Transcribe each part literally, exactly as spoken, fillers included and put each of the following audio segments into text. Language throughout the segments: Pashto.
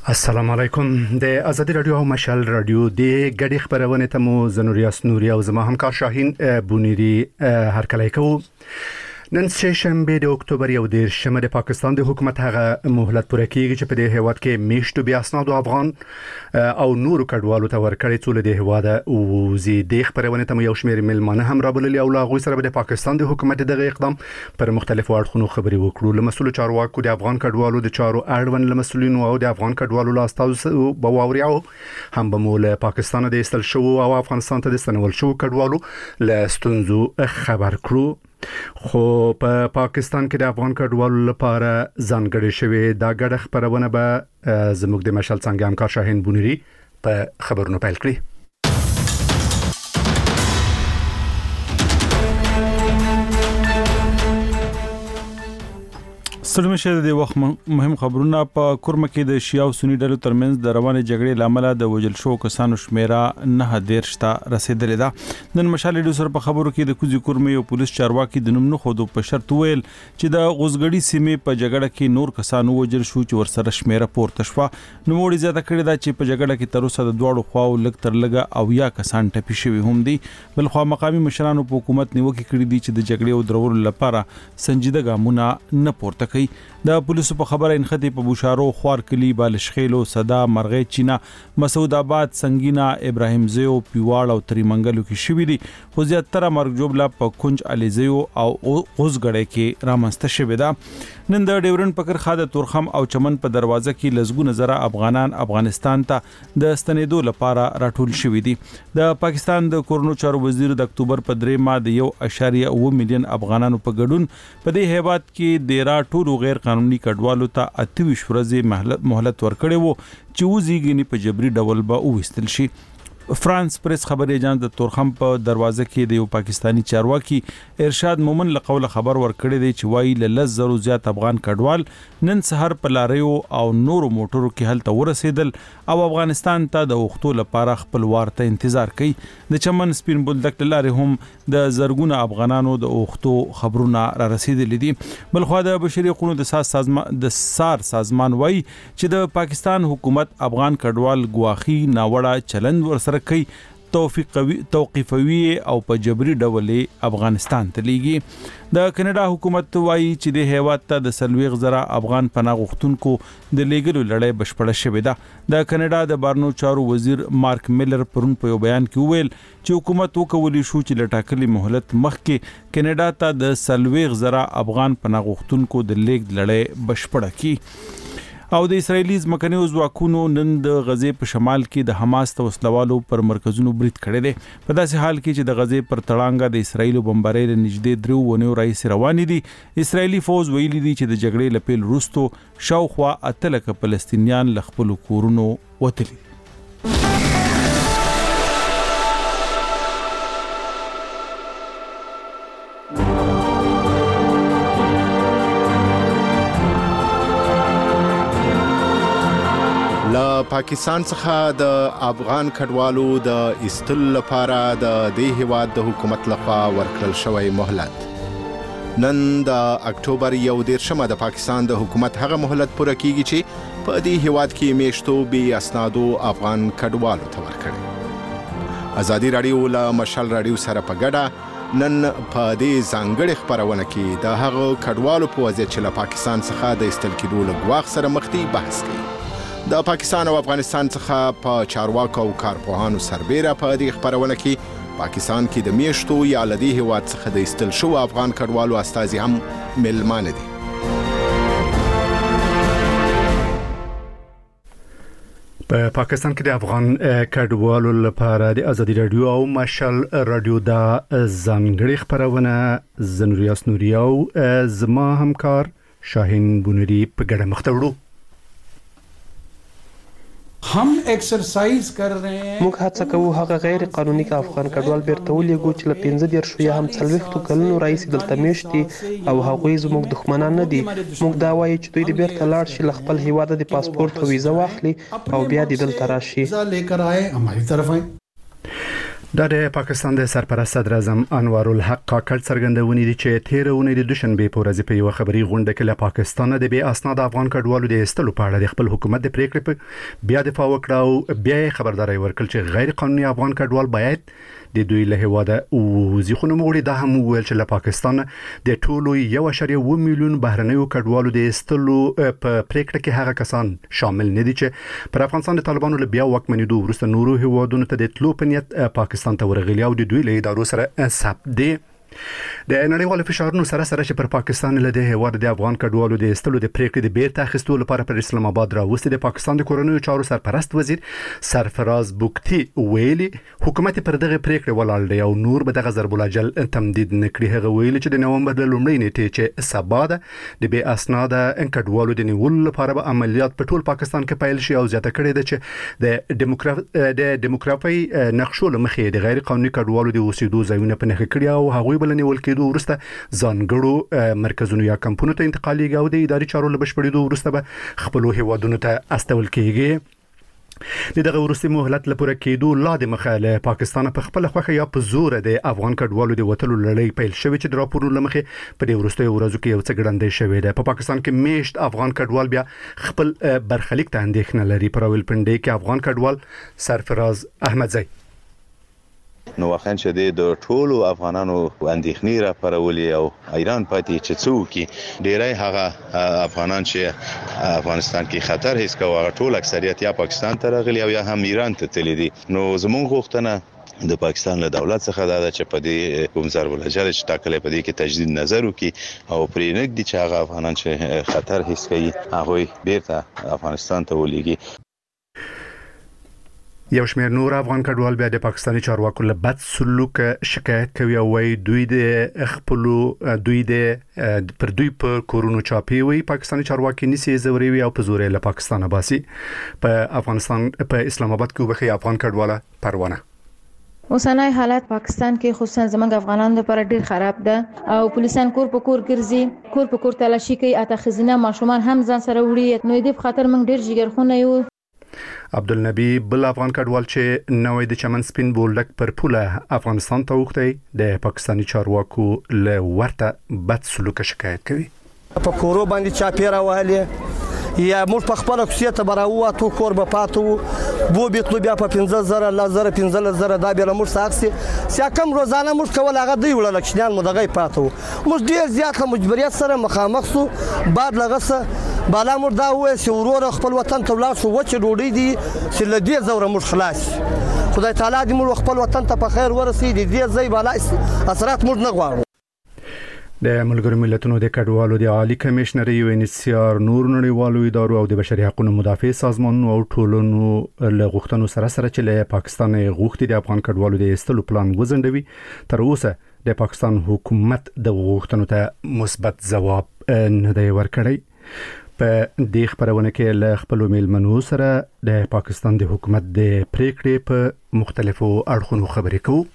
السلام علیکم د ازادي رادیو او مشال رادیو د غړي خبرونه ته مو زنوریاس نوري او زما همکار شاهین بونيري هر کله کوو. نن سه شنبه د اکتوبر یو د شمه د پاکستان د حکومت هغه مهلت پوره کیږي چې په دې هیواد کې میشتو بیا اسناد افغان او نور کډوالو ته ورکړی ټول د هیواد او زی د خبرونه ته یو شمېر ملمانه هم رابللي او لا غوي سره د پاکستان د حکومت دغه اقدام پر مختلفو اړخونو خبري وکړو. لمسول چارواکو د افغان کډوالو د چارو اړوند لمسولینو او د افغان کډوالو لاستاو بواوريو هم به مول پاکستان د استل شو او افغانستان ته د استنول شو کډوالو لستونزو خبر کړو. خو په پاکستان کې د افغان کډوالو لپاره ځانګړي شوی دا غړ خبرونه به زموږ د مشال څنګه همکار شاهین بونيري په خبرونو پیل کړی. سلام شه د وخت مهم خبرونه په کورمه کې د شیعه او سنی ډلو ترمنځ د روانې جګړې لامل د وجل شو کسانو شمیره نه ډیر شته رسیدلې ده. نن مشال د سر په خبرو کې د کوزي کورمه یو پولیس چارواکي د نوم نه خودو په شرط ویل چې د غوزګړی سیمې په جګړه کې نور کسانو وجل شو چې ورسره شمیره پورته شو. نو موړي زیاته کړی دا چې په جګړه کې تر اوسه د دوړو خواو لګ تر لګه او یا کسان ټپي شوی هم دي. بل خو مقامي مشرانو په حکومت نیوکه کړې دي چې د جګړې او درولو لپاره سنجیده ګامونه نه پورته کوي. د پولیسو په خبره انختی په بوشارو خوار کلی بالشخیلو صدا مرغی چینا مسعود آباد سنگینا ابراهیم زیو پیواړ او تریمنګلو کې شوې دي. خو زیاتره مرګ جوړلا په کنج الیزیو او غوزګړې کې رامنځته شوې ده. نن د ډیورن پکر خاده تورخم او چمن په دروازه کې لزګونه زره افغانان افغانستان ته د استنیدو لپاره راټول شوې دي. د پاکستان د کورونو چارو وزیر د اکتوبر په درې ماه د یو اشاریه اوه میلیون افغانانو په ګډون په دې هیواد کې د راټولو غیر قانوني کډوالو ته اته ورځې مهلت ورکړی وو چې وزیګنی په جبري ډول به وستل شي. فرانس پریس خبري اجانس د تورخم په دروازه کې د یو پاکستانی چارواکي ارشاد مومن له قوله خبر ورکړی دی چې وایي ل لس زرو زیات افغان کډوال نن سحر په لاریو او نورو موټرو کې هلته ورسېدل او افغانستان ته د وختو لپاره خپل وارته انتظار کوي. د چمن سپین بولدک لارې هم د زرګونه افغانانو د وختو خبرونه را رسیدلې دي. بل خو د بشري حقوقو د ساز سازمان د سار سازمان وایي چې د پاکستان حکومت افغان کډوال ګواخي ناوړه چلند ورسره کوي توفیقوي توقيفوي او په جبري ډول افغانستان ته لیږي. د کینیډا حکومت وایي چې د هیواد ته د سلويغ زره افغان پناه غوښتونکو د لیګلو لړۍ بشپړه شوې ده. د کینیډا د بارنو چارو وزیر مارک میلر پرون په یو بیان کې ویل چې حکومت وکولي شو چې لټاکلي مهلت مخکې کینیډا ته د سلويغ زره افغان پناه غوښتونکو د لیګ لړۍ بشپړه کړي. او د اسرایلی ځمکني ځواکونو نن د غزې په شمال کې د حماس توسلوالو پر مرکزونو برید کړی دی. په داسې حال کې چې د غزې پر تړانګه د اسرایلو بمبارۍ له نږدې درو ونیو راځي روانې دي. اسرایلی فوز ویلي دي چې د جګړې لپاره وروسته شاوخوا اته لک فلسطینیان له خپل کورونو وتلي. پاکستان څخه د افغان کډوالو د استل لپاره د دې هیواد د حکومت لخوا ورکړل شوی مهلت. نن د اکتوبر یو دیرشمه د پاکستان د حکومت هغه مهلت پوره کیږي چې په دې هیواد کې میشتو بي اسنادو افغان کډوالو ته ورکړي. ازادي رادیو له مشال رادیو سره په ګډه نن په دې ځانګړي خبرونه کې د هغه کډوالو په وضعیت چې له پاکستان څخه د استل کېدو له ګواښ سره مخ دي بحث کوي. د پاکستان او افغانستان څخه په چارواکو او کارپوهانو سربېره په دې خبرونه کې پاکستان کې د میشتو یا لدی هیواد څخه د استل شو افغان کډوالو استازي هم ملمانه دي. په پاکستان کې د افغان کډوالو لپاره د ازادي رادیو او مشال رادیو د ځانګړي خبرونه زنوریاس نوري او زما همکار شاهین بونيري په ګډه مخ ته وړو. हम एक्सरसाइज कर रहे हैं موږ هڅه کوو هغه غیر قانوني افغان کډوال بیرته ولېږو چې له پنځه دیرشو یا هم څلوېښتو کلونو راهیسې دلته میشت دي او هغوی زموږ دښمنان نه دي. موږ دا وایو چې دوی د بیرته لاړ شي له خپل هیواده د پاسپورت او ویزه واخلي او بیا د دلته راشي. د پاکستان د سرپرست صدر اعظم انوار الحق کاکړ څرګندونې دي چې تیر اونۍ د دوشنبه په ورځ په یو خبري غونډه کې له پاکستان د بې اسناد افغان کډوالو د استلو په اړه د خپل حکومت د پریکړې په بیا دفاع وکړه او بیا خبرداري ورکړه چې غیر قانوني افغان کډوال باید د دوی له هواده وزي خو نوموړي دا هم ویل چې له پاکستان د ټولو یو اشاریه اووه میلیون بهرنیو کډوالو د استلو په پریکړه کې هغه کسان شامل نه دي چې پر افغانستان د طالبانو له بیا واکمنېدو وروسته نورو هوادونو ته د تلو په نیت پاکستان ته ورغلي او د دوی له ادارو سره ثبت دي. د نړیوالو فشارونو سره سره چې پر پاکستان له د هواد د افغان کډوالو د استلو د پریکړې د بیرته اخیستلو لپاره پر اسلام آباد راوستي د پاکستان د کورونو چارو سرپرست وزیر سرفراز بوکتی ویلي حکومت پر دغه پریکړه ولاړ دی او نور به دغه ضرب الاجل تمدید نکړي. هغه ویلي چې د نومبر د لومړۍ نیټې چې سبا ده د بې اسناد کډوالو د نیولو لپاره به عملیات په ټول پاکستان کې پیل شي او زیاته کړي ده چې د دیموکرات د دیموکرافي نقشو لمخې د غیر قانوني کډوالو د اوسېدو ځایونه په نخښه کړي او هغوی بلنیول کېدو ورسته ځانګړو مرکزونو یا کمپونو ته انتقالېږي او د اداري چارو له بشپړېدو ورسته به خپلو هیوادونو ته استول کېږي. د دغه وروستي مهلت لپاره کېدو لا د مخه له پاکستان په خپل خوخه یا په زور د افغان کډوالو د وټلو لړۍ پیل شوې چې د راپورونو لمخې په دې وروستي ورځو کې یو څه ګړندې شوې ده. په پاکستان کې میشت افغان کډوال بیا خپل برخلیک ته اندېښنه لري. پر راولپنډي کې افغان کډوال سرفراز احمدزی نو واخن چې د ټولو افغانانو اندېښنې را پرولې او ایران پاتې چې څوک ډیرای هغه افغانان چې افغانستان کې خطر هیڅ کوي ټول اکثریت یا پاکستان ته راغلي او یا هم ایران ته تللي دي. نو زموږ غوښتنه د پاکستان له دولت څخه دا چې په دې کوم ضرب الاجل چې ټاکلې په دې کې تجدید نظر وکړي او پرې نه دي چې هغه افغانان چې خطر هیڅ کوي هغه بیرته افغانستان ته ولېږي. یو شمېر نور افغان کډوال بیا د پاکستاني چارواکو له بد سلوک شکایت کوي او وايي دوی د خپل دوی د پر دوی په کورونو چاپی وي. پاکستاني چارواکي نسی زوري او په زور له پاکستان باسي. په افغانستان په اسلام آباد کې وبخي افغان کډواله پروانه اوسنۍ حالت پاکستان کې خصوصا زمونږ افغانانو لپاره ډیر خراب ده او پولیسان کور په کور ګرځي کور په کور تلاشي کوي اته خزینه ماشومان هم ځان سره وړي. نو دې په خاطر موږ ډیر جګرخونه یو. عبدالنبی بل افغان کډوال چې نوې د چمن سپین بولډک پر پوله افغانستان ته وخته د پاکستاني چارواکو له ورته بد سلوک شکایت کوي. په کورو باندې چاپیره وهلې یا موږ په خپل کوڅه ته براوه کور به پاتو بو بیتلو بیا په پنځه زره لا زره پنځه زره دا به موږ ساکسي سیا کم روزانه موږ کول هغه دی وړل لکشنان مو دغه پاتو موږ ډیر زیات مجبوریت سره مخامخ سو بعد لغه بالا موږ دا وې چې ورور خپل وطن ته ولاړ شو وچه ډوډۍ دي چې لدې زوره موږ خلاص خدای تعالی دې موږ خپل وطن ته په خیر ورسېږي دې ځای بالا اثرات موږ نه غواړو. د ملګرو ملتونو د کډوالو د عالی کمشنر یو ان ایچ سی آر نور نړیوالو ادارو او د بشري حقوقو مدافع سازمانونو او ټولنو له غوښتنو سره سره چې له پاکستان غوښتي د افغان کډوالو د استلو پلان وزندوي تر اوسه د پاکستان حکومت د غوښتنو ته مثبت ځواب نه دی ورکړی. په دې خبرونه کې له خپل میلمنو سره د پاکستان د حکومت د پریکړې په مختلفو اړخونو خبرې کوو.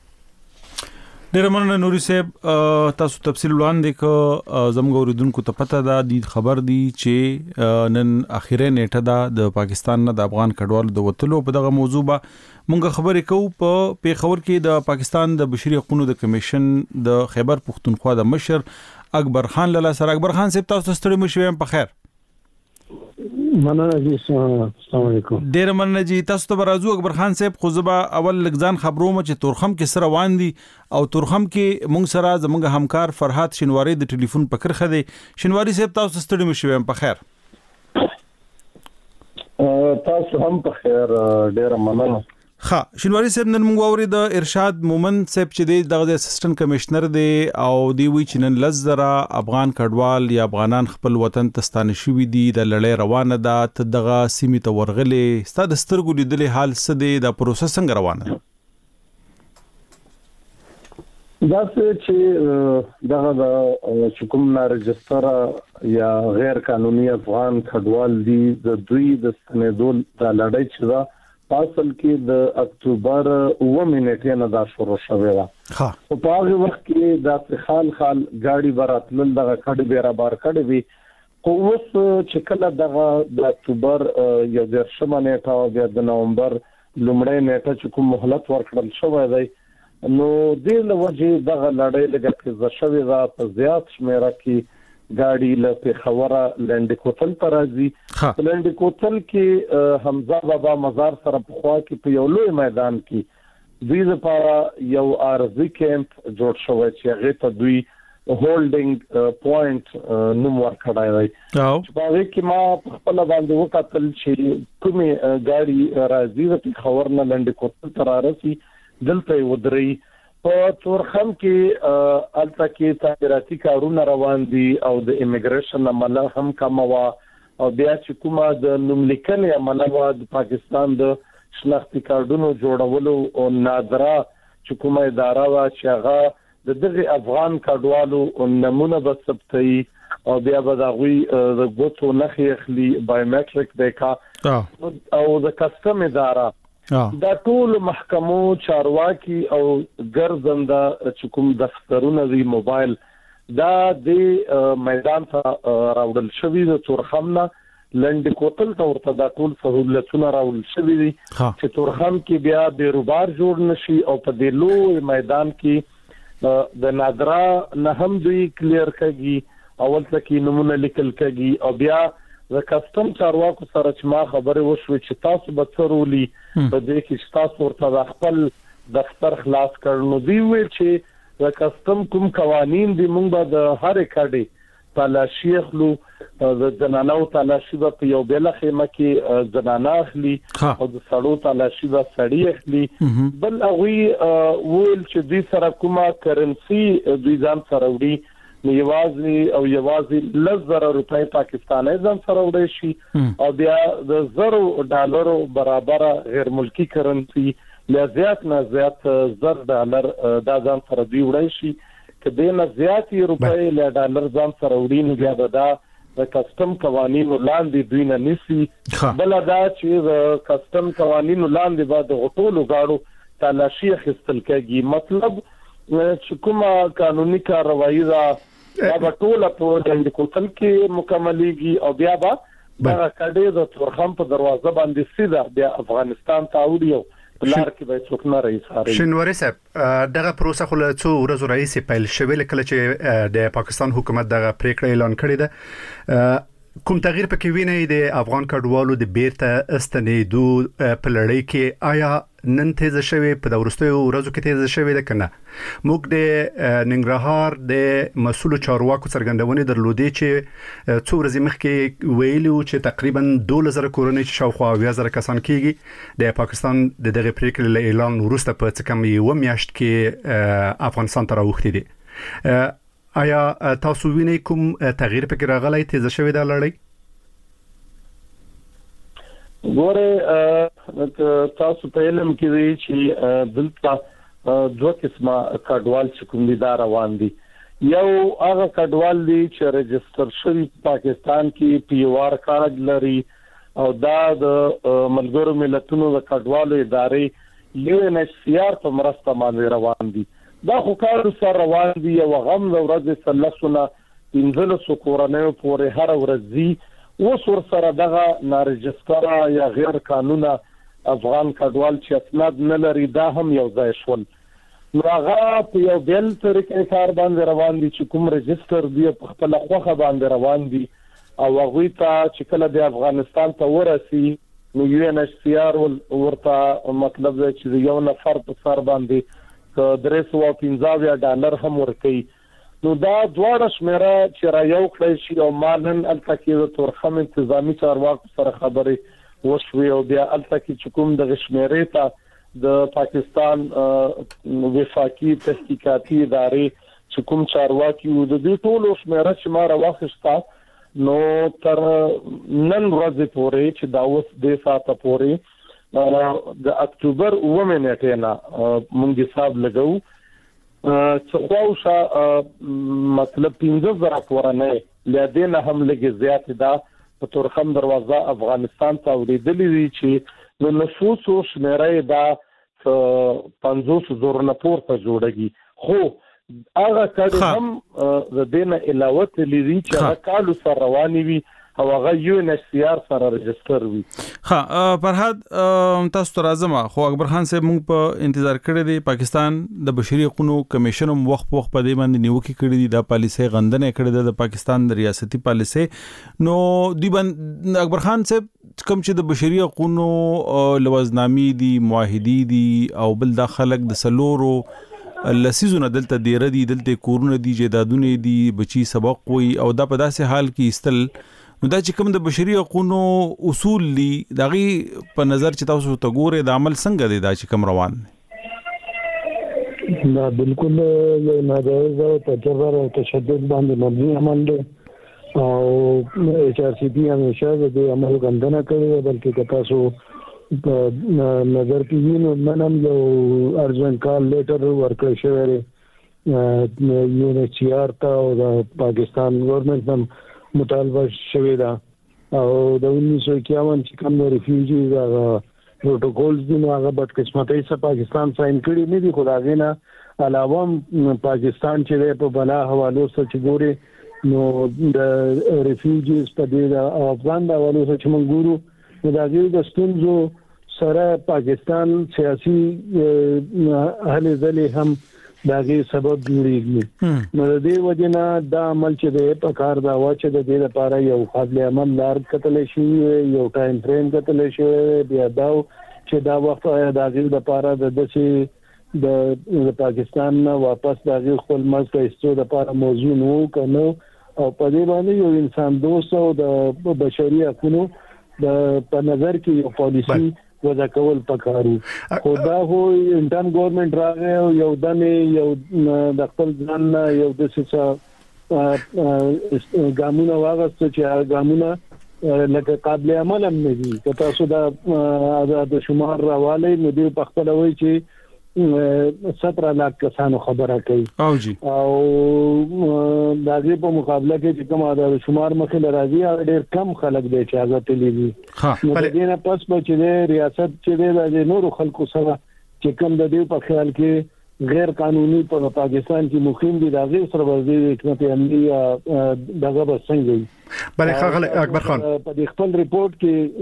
ډیر مننه نوري صاحب تاسو تفصیل وړاندې ک زموږ اوریدونکو ته پته ده د خبر دی چې نن اخیره نیټه ده د پاکستان نه د افغان کډوالو د وټلو په دغه موضوع به مونږ خبرې کوو. په پیښور کې د پاکستان د بشري حقوقو د کمیشن د خیبر پښتونخوا د مشر اکبر خان لاله سره. اکبر خان صاحب تاسو ستړي مشوي په خیر. مننه جی السلام علیکم. ډیر مننه جی تاسو ته راځو اکبر خان صاحب. خو زبا اول لګزان خبروم چې تورخم کې سره وان دي او تورخم کې مونږ سره زموږ همکار فرحات شینواری د ټلیفون په کرخه دی. شینواری صاحب تاسو ستړي مشوي په خیر. تاسو هم په خیر. ډیر مننه. ها شینواری صاحب نن موږ اوري د ارشاد مومن صاحب چې دغه اسسټنټ کمشنر دی او دی وی چې نن لزره افغان کډوال یا افغانان خپل وطن ته ستانه شوی دي د لړۍ روانه ده ته دغه سیمه ته ورغلې ستاسو سترګو لیدلې حال څه دی د پروسس څنګه روانه ده؟ دا چې دغه د حکومت نه رجستر یا غیر قانوني افغان کډوال دي د دوی د ستنېدو د لړۍ چې دا اصل کې د اکتوبر اوه منټه نه دا شروع شوه دا ها په هغه وخت کې د خال خال گاڑی براتل دغه کډ بیره بار کډ وی اوس چې کله دغه د اکتوبر یو د شمه نیټه او د نومبر لومړی نیټه چې کوم مهلت ورکړل شوی دی نو دې له وجې دغه لړۍ لږه تیزه شوې ده په زیات شمېره کې ګاډي له پېښوره لنډ کوتل ته راځي لنډ کوتل کې حمزه بابا مزار سره پخوا کې په یو لوی میدان کې دوی لپاره یو ارزي کیمپ جوړ شوی چې هغه ته دوی هولډینګ پوینټ نوم ورکړی دی چې په هغه کې ما خپل باندې وکتل چې کومې ګاډي راځي د پېښور نه لنډ کوتل ته رارسي دلته ودري په تورخم کې الته کې تعمیراتي کارونه روان دي او د امیګریشن عمله هم کومه او بیا چې کومه د نوملیکنې عمله د پاکستان د شناختی کارډونو جوړولو او نادره چې کومه اداره وا چې هغه د دغه افغان کډوالو نمونه به ثبتي او بیا به دغوی د ګوتو نخې اخلي بایومټریک دیکا او د کسټم اداره دا ټول محکمو چارواکي او ګرځنده چې کوم دفترونه دی موبایل دا د میدان ته راوړل شوی د تورخمنه لنډ کوتل ته ورته دا ټول سہولتونه راوړل شوی دي چې تورخم کې بیا بیروبار جوړ نشي او په دې لوی میدان کې د نادرا نه هم دوی کلیر کړي اول څخه نمونه لیکل کړي او بیا د کسٹم چارواکو سره چې ما خبره وشوه چې تاسو به څرولي په دې کې تاسو ورته خپل دفتر خلاص کړنو دی ویل چې د کسٹم کوم قوانين دي موږ به د هر کډي تلاشي خلو د زنانو تلاشي په یو بل خیمه کې زنانه اخلي او د سړو تلاشي به سړی اخلي بل هغه ویل چې دوی سره کومه کرنسي دوی ځان سره وړي یوازې او یوازې لزر روپۍ پاکستاني ځان سره وړي شي او بیا د زرو ډالرو برابر غیر ملکی کرنسي لزیات نه زیات زر ډالر د ځان سره دی وړي شي کله نه زیات روپۍ له ډالر ځان سره وړي نه بیا دا د کسٹم قوانینو لاندې دوی نه نسی بل دا چې د کسٹم قوانینو لاندې بعد غټولو غاړو تلاشي خستل کېږي مطلب چې کومه قانوني کاروایی دا دا ټول په لنډ کوتل کې مکملېږي او بیا به دا کډې د تورخم په دروازه باندې سیده بیا افغانستان ته وړي او لار کې به څوک نه راځي. شنواری صاحب دغه پروسه خو له څو ورځې راځي پیل شوې لکه چې د پاکستان حکومت دغه پریکړه اعلان کړې ده کوم تغییر پکې ویني د افغان کډوالو د بیرته استنیدو په لړۍ کې آیا نن تیزه شوی په دورستیو ورځو کې تیزه شوی ده کنه موږ د ننګرهار د مسؤل چارواکو څرګندونې درلودې چې څو ورځې مخکې ویلو چې تقریبا دوه زره کورنۍ چې شاوخوا اویا زره کسان کېږي د پاکستان د دغه پریکړې له اعلان وروسته په څه کم یو میاشت کې افغانستان ته راوښتي دي آیا تاسو وینئ کوم تغییر پکې راغلی تیزه شوی دا لړۍ؟ ګوره تاسو په علم کې دی چې دلته دوه قسمه کډوال چې کوم دي دا روان دي یو هغه کډوال دي چې رجستر شوی پاکستان کې پی او آر کارت لري او دا د ملګرو ملتونو د کډوالو ادارې یو ان ایچ سی آر په مرسته باندې روان دي دا خو کار سره روان دي او غم د ورځې سلسونه انځلسو کورنۍ پورې هر ورځي اوس ور سره دغه نارجستره یا غیر قانونا افغان کډوال چې اسناد نه لري دا هم یو ځای شول نو هغه په یو بل طریقې کار باندې روان دي چې کوم رجستر دی په خپل خوخه باندې روان دي او هغه ته چې کله د افغانستان ته ورسي نو یو ان ایچ سی آر ورته مطلب چې یو نفر په سر باندې درې سوه پنځه ډالر هم ورکړي نو دا دواړه شمیره چې را یو کړی شي او مانن الته کې د تورخم انتظامی چارواکو سره خبرې وشوي او بیا الته کې چې کوم د شمیرې ته د پاکستان وفاقي تحقیقاتي ادارې چې کوم چارواکي و د دې ټولو شمیره چې ما راوخستا نو تر نن ورځې پورې چې دا اوس د ساعته پورې د اکتوبر اووه نیټه نه مونږ حساب لګو څه خواوشه مطلب پنځه زره کورنۍ لدې نه هم لګي زیات ده په تورخم دروازه افغانستان ته ورېدلې دي چې د نفوسو شمیره ده پنځوس زره نه پورته جوړږي خو هغه کډه هم د دې نه علاوه تللی چې هغه کالو سره رواني وي او هغه یو ان ایچ سی آر سره رجستر وي. ها فرهاد تاسو ته راځم خو اکبر خان صاحب موږ په انتظار کړی دی پاکستان د بشري حقوقو کمیشن هم وخت په وخت په دې باندې نیوکه کړې دي د پالیسي غندنه کړې ده د پاکستان د ریاستي پالیسي. نو دی باندې اکبر خان صاحب کوم چې د بشري حقوقو لوازنامې دي معاهدي دي او بل د خلک د سلورو لسیزونه دلته ډیر دي دلته کورونه دي جیدادونه دي بچي سبق وي او دا په داسې حال کې استل نو دا چې کوم د بشري حقوقو اصول دي دغه په نظر چې تاسو ته ګوره د عمل څنګه دي دا چې کوم روان دي؟ دا بالکل یو ناجایز او تجربه او تشدد باندې مبني عمل دی او ایچ آر سی پی همیشه د عمل غندنه کوي بلکې که تاسو نظر کې وینو منم یو ارجن کال لیټر ورکړی شوی دی یو ان ایچ سی آر ته او د پاکستان ګورنمنت هم مطالبه شوی دا او د انیس سو اکیاون چې کوم د ریفیوجیز هغه پروتوکولز دي نو هغه بد قسمتۍ سره پاکستان ساين کړی نه دي خو دا غینه علاوه پاکستان چې په بلا حوالو سره چې ګوري نو د ریفیوجیز په دې د افغان د حوالو سره چې موږ ګورو دا غیر د ستونزو سره پاکستان سیاسي هلې ځلې هم دا غي سبب جوړیږي. نو د دې وجنه دا عمل چې د په کار دا و چې د دې لپاره یو قابل عمل لار کتل شي یو ټایم فریم کتل شي بیا دا چې دا وخت د غي لپاره د دسي د پاکستان نه واپس د غي خپل مزه ایستو لپاره موضوع نو کنه او په دې باندې یو انسان دوست او د بشري حقوقو د په نظر کې یو پالیسی وضع کول پکارو. خو دا هو انټرن ګورنمنت راغی یو دنه یو د خپل ځان یو د څه ګامونه واغست چې ګامونه لکه قابل عمل هم نه دي. که تاسو دا د شمار راواله نو دی په خپل وای چې ستر لاک کسانو خبره کوي او جی او دا غي په مقابله کې چې کوم د شمار مخې لراځي ډېر کم خلک دی چې هغه تللی نو د دې نه پس به چې ریاست چې د نورو خلکو سره چې کوم د دې په خیال کې غیر قانوني په پاکستان کې مخیم دي دا غیر سره ورځي حکومت عملی دغه بسنګي. بله خغل اکبر خان په دې خپل ریپورت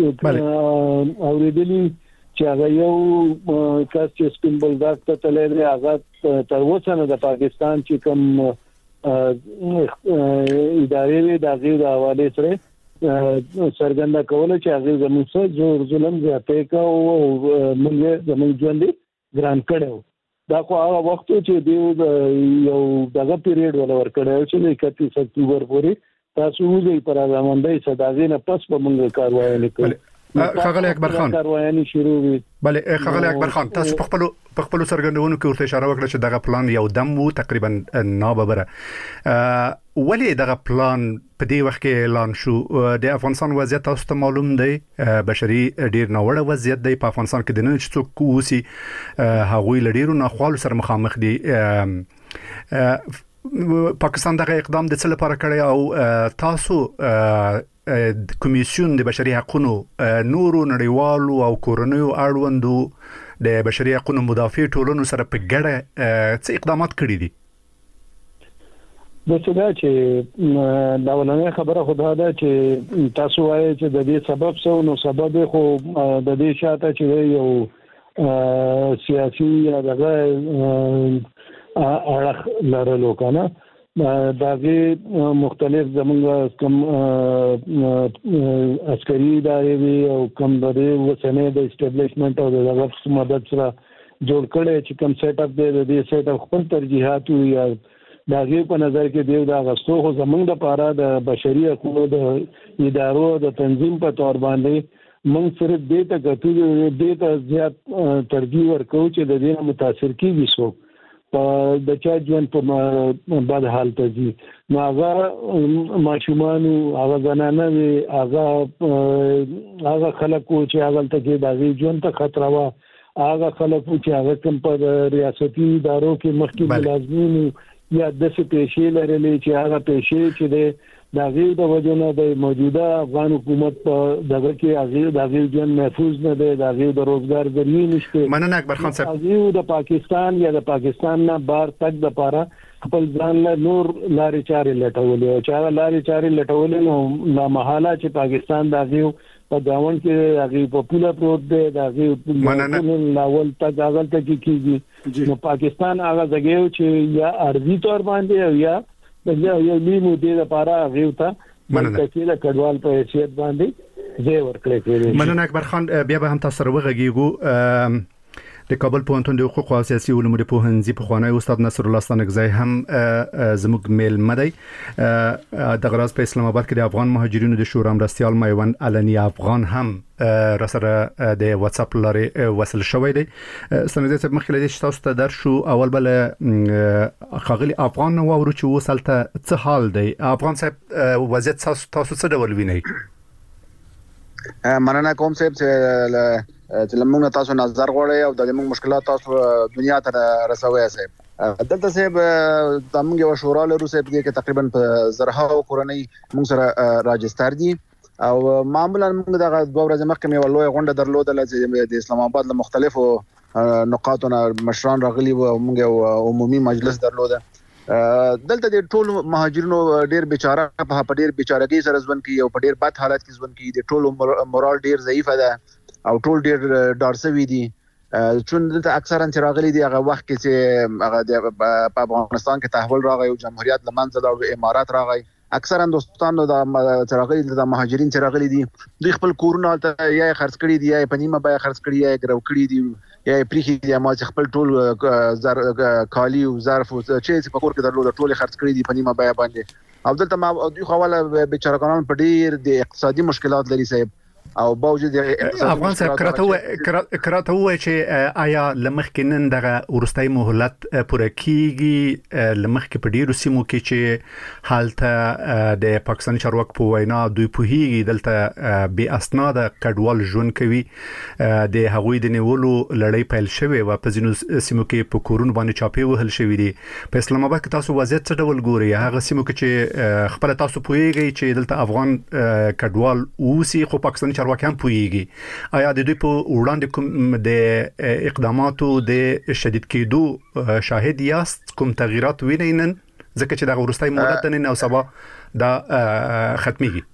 کې اوریدلی چې هغه یو کس چې سپین بولداک ته تللی هغه تر اوسه نه د پاکستان چې کوم ادارې د هغې د حوالې سره څرګنده کوله چې هغې زموږ سره زور ظلم زیاتی کوه او موږ زموږ ژوند یې ګران کړی و. دا خو هغه وخت و چې دوی یو دغه پیریډ ولا ورکړی و چې د اکتیس اکتوبر پورې تاسو وځئ پر رضامندۍ سره د هغې نه پس به موږ کاروایانې کوو. خغل اکبر خان کاروایانې شروع وي. بله خغل اکبر خان تاسو په خپل په خپل سرګندونو کې ورته اشاره وکړه چې دغه پلان یو دم وو تقریبا ناببره ولې دغه پلان په دې وخت کې اعلان شو. د افغانستان وضعیت تاسو ته معلوم دی بشري ډیر ناوړه وضعیت دی په افغانستان کې د نن چې څوک کوسي هغوی لډیرو ناخوالو سره مخامخ دي. پاکستان دغه اقدام د څه لپاره کړی او تاسو د کمیسیون د بشري حقوقو نورو نړیوالو او کورنیو اړوندو د بشري حقوقو مدافع ټولنو سره په ګډه څه اقدامات کړي دي؟ د څه دا چې دا ولنه خبره خدا ده چې تاسو وایي چې د دې سبب څه نو سبب خو د دې شاته چې یو سیاسي یا دغه اړه لرلو کنه داغه مختلف زمونږ کم عسکري ادارې وي او کم د وسنه د اسټابلیشمنت او د غوښتنې مدد سره جوړ کړي چې کم سیټ اپ دی د دې سیټ اپ خپل ترجیحات یا داغه په نظر کې دی دا غوښتو خو زمونږ لپاره د بشري حقوقو د ادارو د تنظیم په تور باندې موږ صرف دې ته غوښتو دې ته زیات ترجیح ورکو چې د دې متاثر کیږي څوک د چا ژوند په بد حال ته ځي نو هغه ماشومان هغه زنانه وي هغه هغه خلک چې هغه ته کې د ژوند ته خطر وا هغه خلک چې هغه کوم په ریاستي ادارو کې مخکې ملازمین یا د څه پیښې لري چې هغه پیښې چې د دغه د وجنه د موجوده افغان حکومت په دغه کې هغه دغه ژوند محفوظ نه دی دغه د روزګار ذریعہ نشته. مننه اکبر خان صاحب. هغه د پاکستان یا د پاکستان نه بهر تک د پاره خپل ځان له نور لارې چارې لټولې او چې هغه لارې چارې لټولې نو لا محاله چې پاکستان د هغه په داون کې هغه په پوله پروت دی د هغه لاول تک هغه ته کیږي نو پاکستان هغه ځای چې یا ارضي تور باندې او یا د یو نیمو دی لپاره هغه ته مننه د کډوال په حیثیت باندې زه ورکړې کړې مننه اکبر خان بیا به هم تاسو سره وغږیږو د کابل پوهنتون د حقوق او سیاسي علومو د پوهنځي په خوانی استاد نصر الله ستانکزی هم زموږ میل مدي د غراز په اسلام آباد کې د افغان مهاجرینو د شورا مرستيال میوند علنی افغان هم را سره د واتس اپ لاري وصل شوی دی. ستانکزی صاحب مخکې د تاسو ته در شو اول بل خاغلی افغان نو ورو چې وسلته څه حال دی افغان صاحب وضعیت تاسو څه ډول وینئ؟ مننه کوم صاحب چې چې لمونږ تاسو نظر غوړی او د موږ مشکلات تاسو دنیا ته رسوي صاحب دلته صاحب د موږ یو شورا لرو صاحب کې تقریبا په زرهاو کورنۍ موږ سره راجستر دي او معمولا موږ دغه دوه ورځې مخکې یو لوی غونډه درلوده چې د اسلام آباد له مختلفو نقاطونو مشران راغلي وو موږ یو عمومي مجلس درلوده دلته د ټول مهاجرینو ډیر بیچاره په ډیر بیچارهګي سره ژوند کوي او په ډیر بد حالت کې ژوند کوي د ټول مورال ډیر ضعیف ده او ټول ډیر ډارسوي دي چون دلته اکثرا چې راغلي دي هغه وخت کې چې هغه په افغانستان کې تحول راغی او جمهوریت لمنځه لاړ امارات راغی اکثرا دوستانو د راغلي د مهاجرین چې راغلي دي دوی خپل کورونه ته یا خرڅ کړي دي یا په نیمه بیا خرڅ کړي یا ګرو کړي دي یا پریخي دي ما چې خپل ټول زر کالی او ظرف چې په کور کې درلود ټول خرڅ کړي دي په نیمه بیا باندې او دلته ما دوی خواله بیچارهګان په ډیر د اقتصادي مشکلات لري صاحب او باوجود افغان صاحب کراته کراته وای چې آیا لمخکې نن دغه ورستۍ مهلت پوره کیږي لمخکې په ډیرو سیمو کې چې حالت د پاکستان چارواکو په وینا دوی په هیګي دلته بې اسناد کډوال ژوند کوي د هغوی د نیولو لړۍ پیل شوې و په ځینو سیمو کې په کورون باندې چاپی وهل شوې دي په اسلام آباد کې تاسو وضعیت څه ډول ګوري هغه سیمو کې چې خپل تاسو پوهیږئ چې دلته افغان کډوال اوسي خو پاکستان چارواکیان پوهیږي آیا د دوی په وړاندې کوم د اقداماتو د شدید کېدو شاهد یاست کوم تغییرات وینئ نن ځکه چې د ورستۍ مهلت نن او سبا دا ختميږي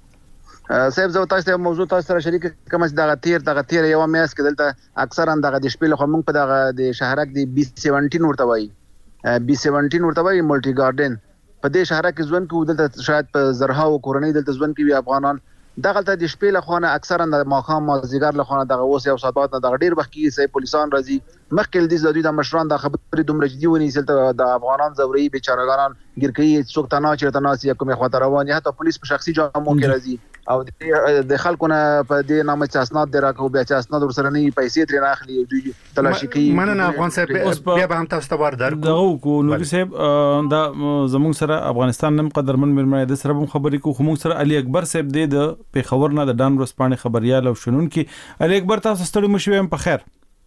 صاحب زه تاسو ته موضوع تاسو سره شریک کوم چې دغه تیر دغه تیر یو میاس کې دلته اکثرا دغه د شپې له موږ په دغه د شهرک د بي سبعتر ورته وایي بي سبعتر ورته وایي ملټي ګارډن په دې شهرک کې ژوند کوي دلته شاید په زرهاو کورنۍ دلته ژوند کوي افغانان دغه ته د شپې له خونه اکثرا د ماخام مازیګر له خونه دغه اوس یو سات بعد دغه ډیر وخت کې سي پولیسان راځي مخکې د دوی د مشران د خبرې دومره جدي ونی سلته د افغانان زوري بیچارهګان ګرګي څوک تنها چې تناسي کومه خاطر رواني حتی پولیس په شخصي جامو کې راځي او د خلکو نه په دې نامه چې اسناد دراکو بیا چې اسناد ورسره نه پیسې ترې اخلي دوی تلاشي کوي مننه افغان صاحب بیا به هم تاسو ته ور درکو دغه کو نو صاحب دا زموږ سره افغانستان نم قدرمن مرمنه د سره خبرې کو خو موږ سره علي اکبر صاحب د پیښور نه د ډان ورسپانې خبريال او شنون کې علي اکبر تاسو ستړي مشوي په خیر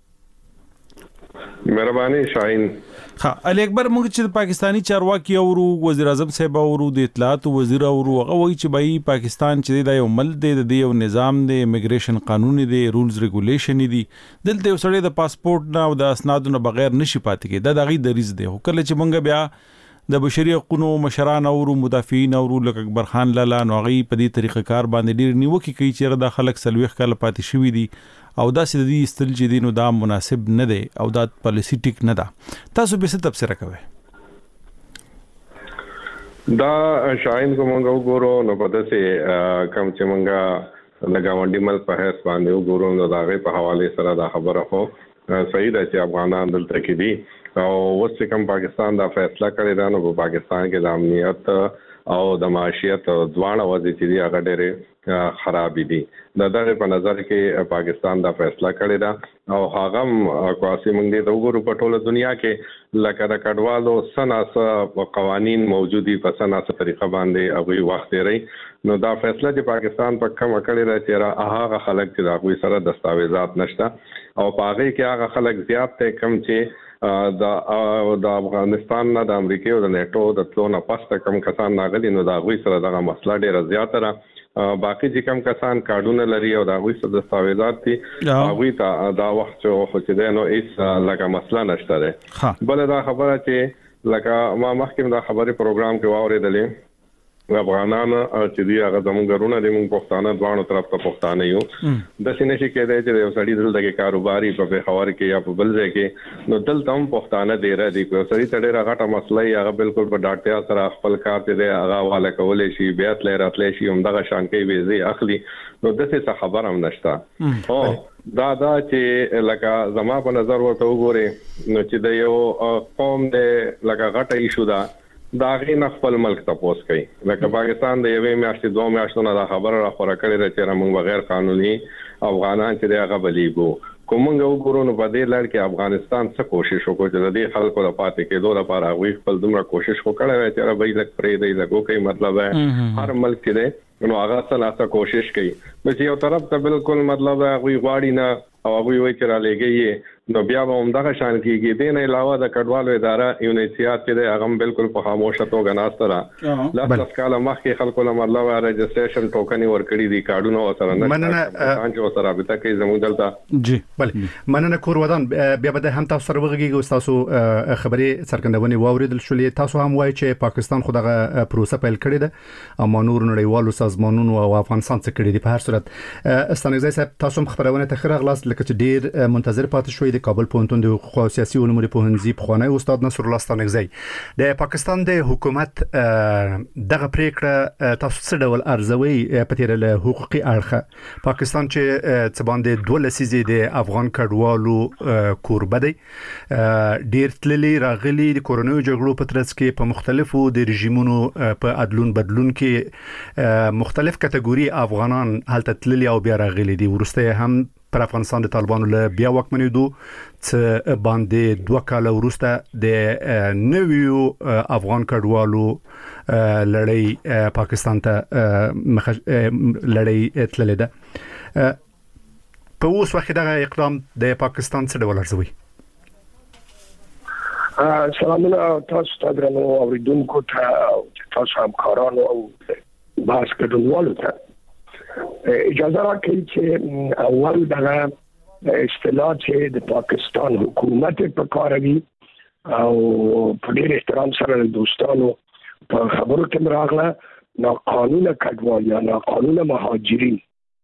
مهرباني شاهین ها علي اکبر موږ چې پاکستانی چارواکي او وزیر اعظم صاحب او د اطلاعات وزیر او هغه وایي چې بای پاکستان چې د یو ملک دی د یو نظام دی امیګریشن قانون دی رولز ریګولیشن دی دلته یو سړی د پاسپورت نه او د اسنادو نه بغیر نشي پاتې کېد دا دغه دریز دی خو کله چې موږ بیا د بشري حقوقو مشران او مدافعین او لکه اکبر خان لالا نوغي په دې طریقه کار باندې ډیر نیوکه کوي چې د خلک سلويخ کله پاتې شوی دي او دا چې د استل چې دینو دا مناسب نه دی او دا پالیسی ټیک نه ده تاسو به څه تفسیر کوئ دا شاین کومه وګورو نو په داسې کم چې مونږه د گاونډي مل په هیڅ باندې وګورو نو دا غي په حواله سره دا خبره خو صحیح ده چې افغانان دلته کې دي او اوس کوم پاکستان دا فیصله کړی دا نو په پاکستان کې د امنیت او د معاشیت ځوان وضع چې دی هغه ډېر خراب دي دا دغه په نظر کې پاکستان دا فیصله کړی دا او هغه کواسي موږ دې وګورو په ټوله دنیا کې لکه د کډوالو سناسه قوانين موجودي په سناسه طریقه باندې هغه وخت لري نو دا فیصله چې پاکستان په کوم کړی دا چې هغه خلک چې هغه سره دستاویزات نشته او پاغه کې هغه خلک زیات ته کم چې د د افغانستان نه د امریکا او د نیټو د تلونه پاسته کم کسان ناغلي نو دا غوي سره دغه مسله ډیره زیاته را باقي چې کم کسان کارډونه لري او دا غوي سره دستاویزات دي غوي ته دا وخت خو چې نو هیڅ لکه مسله نشته ده بل دا خبره چې لکه ما مخکې دا خبرې پروګرام کې واورېدلې افغانان چې دی هغه زموږ غرونه د موږ پښتانه دوانو طرف ته پښتانه یو د سینې شي کېدای چې یو سړی دلته کې کاروباري په بخور کې یا په بل ځای کې نو دلته هم پښتانه دی را دي په سړی ته ډېر غټه مسله یې هغه بالکل په ډاټیا سره خپل کار ته دی هغه حواله کولې شي بیا تل راتلې شي هم دغه شان کې ویزه اخلي نو د څه خبر هم نشته او دا دا چې لکه زما په نظر ورته وګوري نو چې د یو قوم د لکه غټه ایشو دا دا غي نه خپل ملک ته پوس کوي لکه پاکستان د یوې میاشتې دوه میاشتو نه دا خبره را خورا کړې ده چې موږ بغیر قانوني افغانان چې هغه بلیګو کومنګ وګورو نو په دې لړ کې افغانستان څه کوشش وکړي چې د دې خلکو د پاتې کېدو لپاره غوي خپل دومره کوشش وکړي چې را به لک پرې دی لګو کوي مطلب هر ملک کې نو هغه څه کوشش کوي چې یو طرف ته بالکل مطلب غوي غواړي نه او هغه وایي چې را لګي نو بیا به هم دغه شان کېږي د نه علاوه د کډوالو اداره یونیسیات چې د هغه بالکل په خاموشه توګه ناستره لاس کاله مخکې خلکو له مطلب رجسټریشن ټوکن ورکړي دي کارډونه سره نه مننه چې سره رابطه کوي زموږ دلته جی بله مننه کور ودان بیا به هم تاسو سره وغږیږو تاسو خبرې څرګندونې واوریدل شولې تاسو هم وایي چې پاکستان خو دغه پروسه پیل کړې ده اما نور نړیوالو سازمانونو او افغانستان څخه کړې دي په هر صورت استانګزی صاحب تاسو هم خبرونه ته خره غلاس لکه چې ډیر منتظر پاتې شوې د کابل پونتون د حقوق سیاسي علومو پوهنځي پخوانی استاد نصر الله استانګزی د پاکستان د حکومت دغه پریکړه تاسو څه ډول ارزوي په تیر له حقوقي اړخه پاکستان چې څه باندې دوه لسیزې د افغان کډوالو کوربه دی ډیر تللی راغلي د کورونو جګړو په ترڅ کې په مختلفو د رژیمونو په عدلون بدلون کې مختلف کټګوري افغانان هلته تللی او بیا راغلي دي ورسته هم پر افغانستان د طالبانو له بیا وکمنېدو څه باندې دوه کال وروسته د نویو افغان کډوالو لړۍ پاکستان ته لړۍ تللې ده په اوس وخت دغه اقدام د پاکستان څه ډول ارزوي سلامونه تاسو ته درنو اوریدونکو ته تاسو همکارانو او بحث کوونکو ته اجازه راکړئ چې اول دغه اصطلاح چې د پاکستان حکومت په کار دی او په ډېر احترام سره د دوستانو په خبرو کې راغله ناقانونه کډوال یا ناقانونه مهاجرین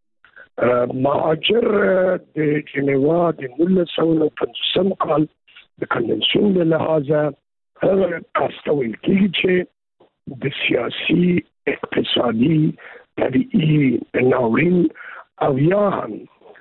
مهاجر د جنیوا د نولس سوه پنځوسم کال د کنونسیون له لحاظه هغه کاستویل کېږي چې د سیاسي اقتصادي طبیعي ناورین او یا هم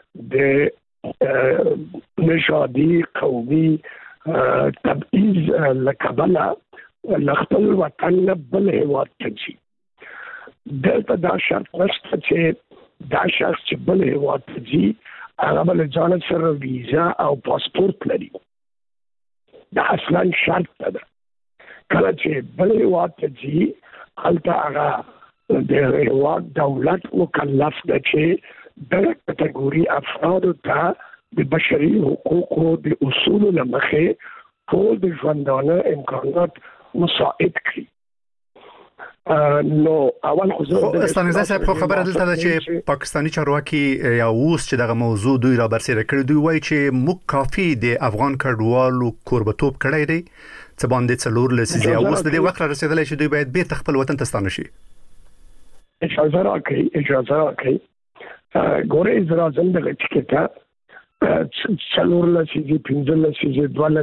د نژادي قومي تبعیض لکبله لخپل وطن بل هیواد ته ځي دلته دا شرط نشته چې دا شخص چې بل هیواد ته ځي هغه به له ځانه سره ویزا او پاسپورت لري دا اصلا شرط نه ده کله چې بل هیواد ته ځي هلته هغه د هیواد دولت مکلف ده چې دغه کټګوري افرادو ته د بشري حقوقو د اصولو له مخې ټول د ژوندانه امکانات مساعد کړي نو اول خو زه استانګزی صاحب خو خبره دلته ده چې پاکستانی چارواکي یا اوس چې دغه موضوع دوی را برسېره کړی دوی وایي چې موږ کافي د افغان کډوالو کوربتوب کړی دی څه باندې څلور لسیزې اوس د دې وخت را رسېدلی چې دوی باید بیرته خپل وطن ته ستانه شي اجازه راکړئ اجازه راکړئ ګورئ زه راځم دغه ټکټ ته څلور لسیزې پنځه لسیزې دوه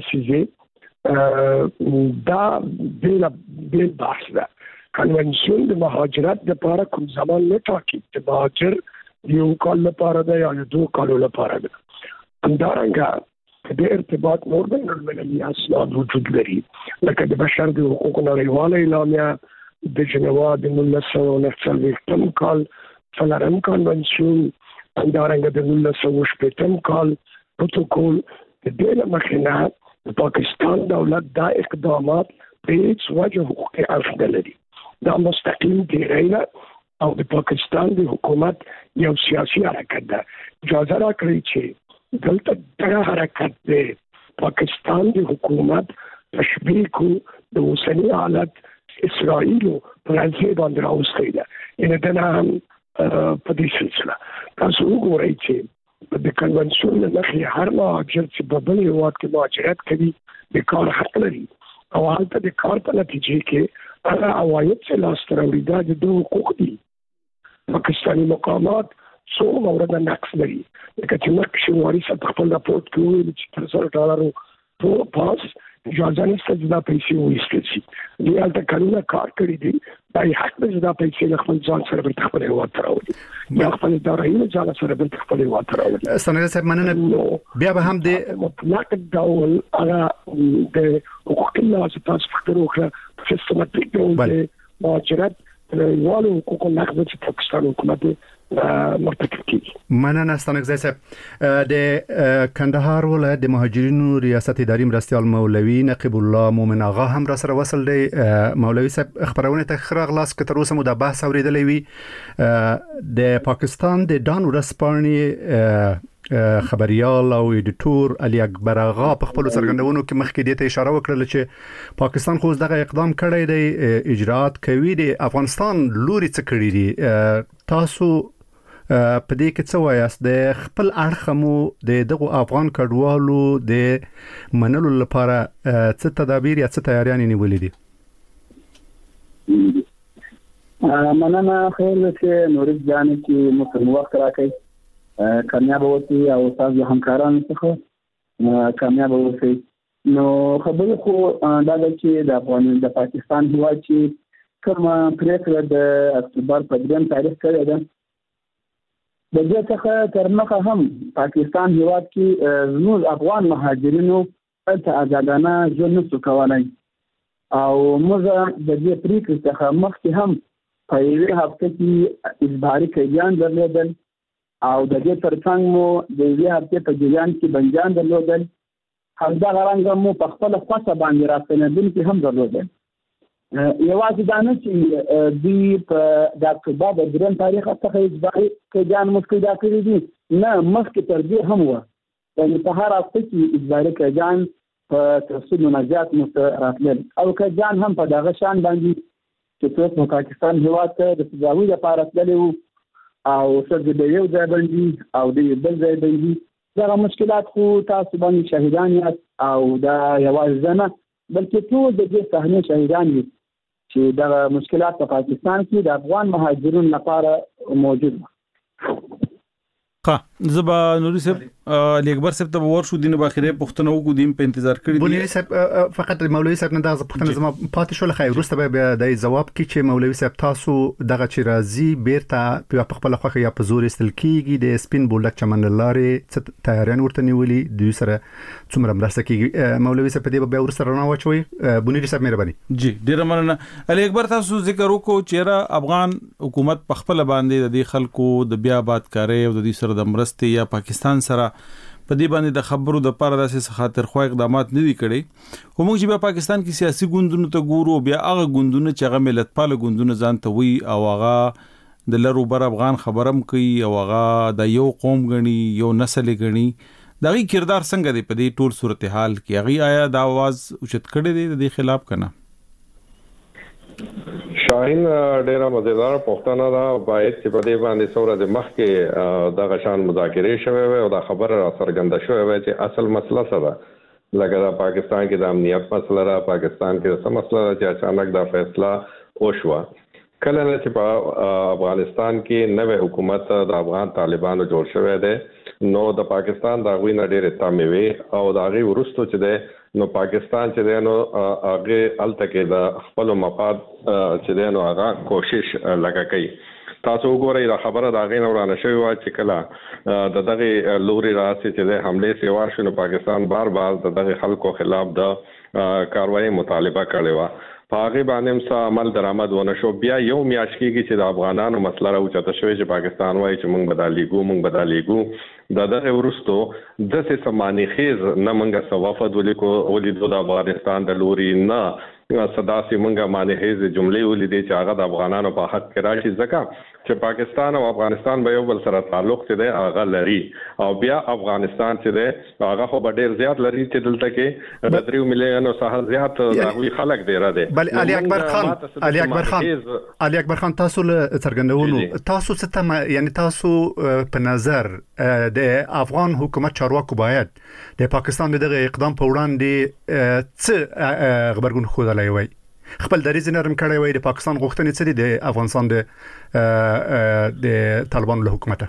لسیزې دا بېل بېل بحث ده کنونسیون د مهاجرت لپاره کوم زمان نه ټاکي چې مهاجر یو کال لپاره ده یا دوه کالو لپاره ده همدارنګه د ارتباط نور بین المللي اسناد وجود لري لکه د بشر د حقوقو نړیواله اعلامیه د جنیوا د نولس سوه نهه څلوېښتم کال څلورم کنونسیون همدارنګه د نولس سوه شپېتم کال پروتوکول د دې له مخې نه د پاکستان دولت دا اقدامات په هیڅ وجه حقوقي اړخ نه لري دا مستقیم تیری ده او د پاکستان د حکومت یو سیاسي حرکت ده اجازه راکړئ چې دلته دغه حرکت د پاکستان د حکومت تشبیه کو د اوسني حالت اسرائیلو فرانسې باندې راوستې ده یعنې دنه هم په دې سلسله تاسو وګورئ چې د کنونسیون له مخې هر مهاجر چې په بل هېواد کې مهاجرت کوي د کار حق لري او هلته د کار په نتیجې کې هغه عواید چې لاسته راوړي دا د دوی حقوق دي. پاکستاني مقامات څو مورده نقص لري لکه چې مرکز شینواري صاحب په خپل راپورټ کې ویلي چې تر سره ډالرو ټول پاس اجازه نشته چې دا پیسې وایستل شي. دوی هلته کلونه کار کړي دي، دا یې حق دی چې دا پیسې له خپل ځان سره بېرته خپل هېواد ته راولي یا خپل دارایي ځان سره بېرته خپل هېواد ته راولي. ستانګزی صاحب مننه. بیا به هم د مطلق ډول هغه د حقوقي لحاظه تاسو فکر وکړه په سیستماتیک ډول د مهاجرت نړیوالو حقوقو نقض چې پاکستان حکومت مرتکب کیږي. مننه ستانګزی صاحب. د کندهار ولایت د مهاجرینو ریاست اداري مرستیال مولوي نقیب الله مومن آغا هم را سره وصل دی. مولوي صاحب خبرونه ته خراغ لاس که تر اوسه مو د بحث اوریدلی وي د پاکستان د ډان ورځپاڼې خبريال او ایډیټور علي اکبر آغا په خپل څرګندونو کې مخکې د ته اشاره وکړه چې پاکستان خو دغه اقدام کړی دی، اجرات کوي، د افغانستان لوري څه کړی دي. تاسو په دې کې څه وایاست؟ د خپل اړخ مو د دغه افغان کډوالو د منلو لپاره څه تدابیر یا څه تیاریان نیولې دي؟ مننه خیر چې نورید جان چې مو وخت راکړئ، کامیاب اوسئ او تاسو همکارانو څخه کامیاب اوسئ. نو خبره خو دا ده چې د افغان د پاکستان هیواد چې کومه پریکړه د اکتوبر په دریم تاریخ کړې ده، د دې څخه تر مخه هم پاکستان هیواد کې زموږ افغان مهاجرینو ته آزادانه ژوند نشو کولی او موږ د دې پریکړې څخه مخکې هم په یوې هفته کې اجباري قیدیان درلودل او د دې ترڅنګ مو د یوې هفتې په جریان کې بندیان درلودل. همدغه رنګه مو په خپله خوښه باندې راستنېدونکي هم درلودل. یوازې دا نه چې دوی په د اکتوبر د دریم تاریخ څخه اجباري قیدیان موږ پیدا کړي دي، نه مخکې تر دې هم وه، یعنې په هر هفته کې اجباري قیدیان په تر څو مناجات موږ راتلل او قیدیان هم په دغه شان باندې چې څوک په پاکستان هېواد ته د سزاوي لپاره تللي وو او څوک د یو ځای بندي او د بل ځای بندي. دغه مشکلات خو تاسو باندې شاهدان یاست او دا یوازې زه نه بلکې ټول د دې صحنې شاهدان دي چې دا مشکلات په پاکستان کې د افغان مهاجرینو لپاره موجود دي. ښه، زه به نوري صاحب علي اکبر صاحب ته ورشو دینه باخره پښتنه وکړو، دیم په انتظار کړی بونی صاحب. فقط مولوي صاحب نه دا پښتنه زما پاتې شو لخوا ورسته به د جواب کې چې مولوي صاحب تاسو دغه چې راځي بیرته په خپل خوخه یا په زور استل کیږي د سپین بولډک چمن لارې څه تیاریان ورته نیولي دوی سره څومره مرسته کیږي؟ مولوي صاحب په دې به ورسره نه واچوي. بونی صاحب مهرباني. جی ډیر مننه. علي اکبر تاسو ذکر وکړو چې افغان حکومت په خپل باندې د خلکو د بیا آبادکارۍ او د دې سره د مرستې یا پاکستان سره په دې باندې د خبرو د پاره داسې خاطر خو اقدامات نه دي کړي. خو موږ چې په پاکستان کې سیاسي ګوندونو ته ګورو، بیا هغه ګوندونه چې هغه ملت پال ګوندونه ځان ته وي او هغه د لرو بر افغان خبرم کوي او هغه د یو قوم غني یو نسل غني، دغه کردار څنګه دی په دې ټول صورتحال کې؟ هغه آیا د आवाज اوچت کړي دي د دې خلاف کنه؟ شاهین ډیره مزیدار پښتنه دا باید چې په دې باندې څوره د مخ کې د غشان مذاکرې شوه او دا خبره را څرګنده شوه چې اصل مسله څه ده. لکه دا پاکستان کې د امنیت مسله را، پاکستان کې څه مسله ده چې اچانک دا فیصله وشوه. کله نه چې په افغانستان کې نوې حکومت د افغان طالبانو جوړ شوی دی، نو د پاکستان د غوی نه ډېرې تمې وي او د هغې وروسته چې دی نو پاکستان چې دی نو هغه هلته کې د خپل مفاد چې دی نو هغه کوشش لګه کوي. تاسو وګورئ دا خبره د هغې نه ورانه شوې وه چې کله د دغې لوري راسي چې دی حملې سیوا شو، نو پاکستان بار بار د دغې خلکو خلاف د کاروایي مطالبه کړې وه. په هغې باندې هم څه عمل درآمد ونه شو. بیا یو میاشت کېږي چې د افغانانو مسله راوچته شوې چې پاکستان وایي چې موږ به دا لیږو موږ به دا لیږو. د دغې وروستو داسې څه مانیخیز نه موږ څه وفد ولیدو د افغانستان د لوري، نه څه داسې موږ مانیخیز جملې ولیدې چې هغه د افغانانو په حق کې راشي، ځکه چې پاکستان او افغانستان به یو بل سره تعلق چې دی هغه لري او بیا افغانستان چې دی هغه خو به ډېر زیات لري چې دلته کې د درېو میلیونو څخه زیات د هغوی خلک ډېره دی. بل علي اکبر خان علي اکبر خان علي اکبر خان تاسو له څرګندونو تاسو څه ته یعنی تاسو په نظر د افغان حکومت چارواکو باید د پاکستان دغه اقدام په وړاندې څه خبرګون خوده وي خپل دریځ نرم کړی وي د پاکستان غوښتنې څه دي د افغانستان د د طالبان له حکومت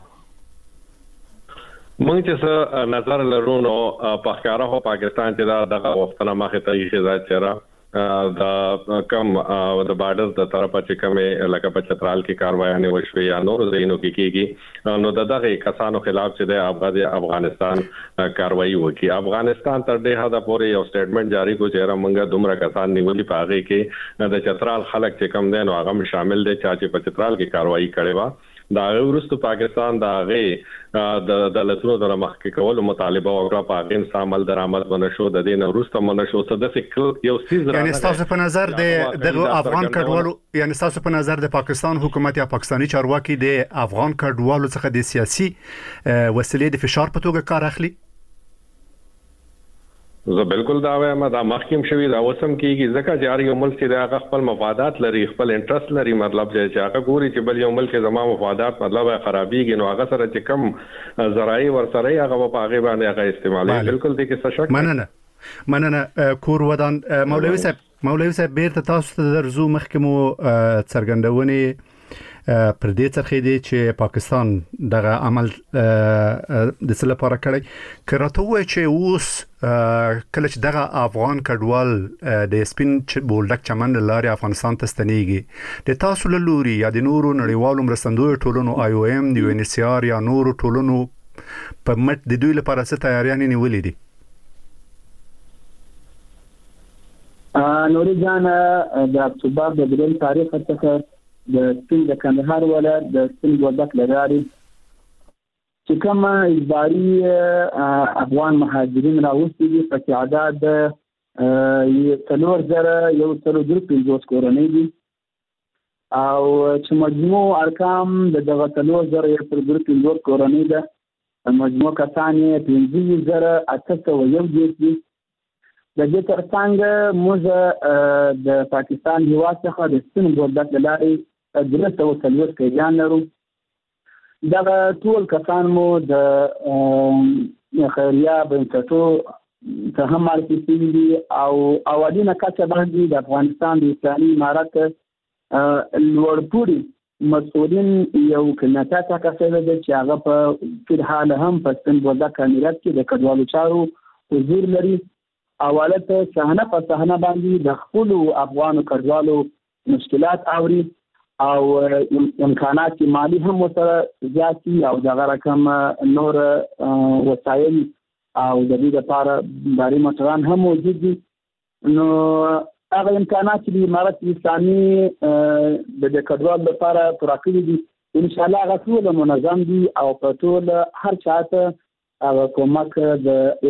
مونږ چې نظر لرو نو په ښکارا هو پاکستان چې دا دغه غوښتنه مخه ته یې ځای چیرې دا کم د بارډر د طرفه چې کومه لکه په چترال کې کاروایانه وشوي یا نور زینو کې کېږي نو دغه کسانو خلاف چې د افغانستان کاروایی وکړي افغانستان تر دې حد پورې یو سټیټمنټ جاری کو چې موږ دومره کسان نیولې پاغي کې د چترال خلک چې کم دي نو هغه شامل دي چې په چترال کې کاروایی کړي وا دا ورستو پاکستان دا غي د د لسونو د مخکې کول مطالبه وکړه پاکستان سامل درآمد ونشو د دین ورستو منشو څه د فکر یو سیز یعنی تاسو په نظر د د افغان کډوالو یعنی تاسو په نظر د پاکستان حکومت یا پاکستاني چارواکي د افغان کډوالو څخه د سیاسي وسیلې د فشار په توګه کار اخلي زه بالکل دا وایم دا محکم شوی دا وسم کیږي ځکه چې هر یو ملک چې دا خپل مفادات لري خپل انټرست لري مطلب چې هغه ګوري چې بل یو ملک زما مفادات مطلب خرابيږي نو هغه سره چې کم زراعي ورسره هغه په هغه باندې هغه استعمالي بالکل دې کې څه شک مننه مننه کور ودان مولوي صاحب مولوي صاحب بیرته تاسو ته درځو محکمو څرګندونې پر دې ترخې دي چې پاکستان دغه عمل د څه لپاره کړی کراته وای چې اوس کله چې دغه افغان کډوال د سپین بولډک چمن لارې افغانستان ته ستنېږي د تاسو له لوري یا د نورو نړیوالو مرستندوی ټولنو آی او ایم د یو ان ایچ سی آر یا نورو ټولنو په مټ د دوی لپاره څه تیاریانې نیولې دي نوري جان د اکتوبر د دریم تاریخ څخه د سپین د کندهار ولایت د سپین بولډک لارې چې کوم اجباري افغان مهاجرین راوستي دي په تعداد یې څلور زره یو سل درې پنځوس کورنۍ دي او چې مجموع ارقام د دغه څلور زره یو سل درې پنځوس کورنۍ ده مجموع کسان یې پنځه زره اته سوه یو دېرش دي د دې ترڅنګ موږ د پاکستان هیواد څخه د سپین بولډک لارې درې سوه څلوېښت قیدیان لرو دغه ټول کسان مو د خیریه بنسټونو ته هم معرفي شوي دي او اولینه کچه باندې د افغانستان د اسلامي امارت لوړپوړي مسؤلین یو کمیټه ټاکل شوې ده چې هغه په فلحال هم په سپین بولډک امارت کې د کډوالو چارو حضور لري اولت صحنه په صحنه باندې د خپل افغان کډوالو مشکلات اوري او امکانات مالی هم سره زیاتی او دغه رقم نور وسایل او د دې لپاره باري موټران هم موجود دي نو هغه امکانات چې امارت اسلامي د کډوالو لپاره پراکړي دي ان شاء الله هغه ټول منظم دي او په ټول هر چاته هغه کومک د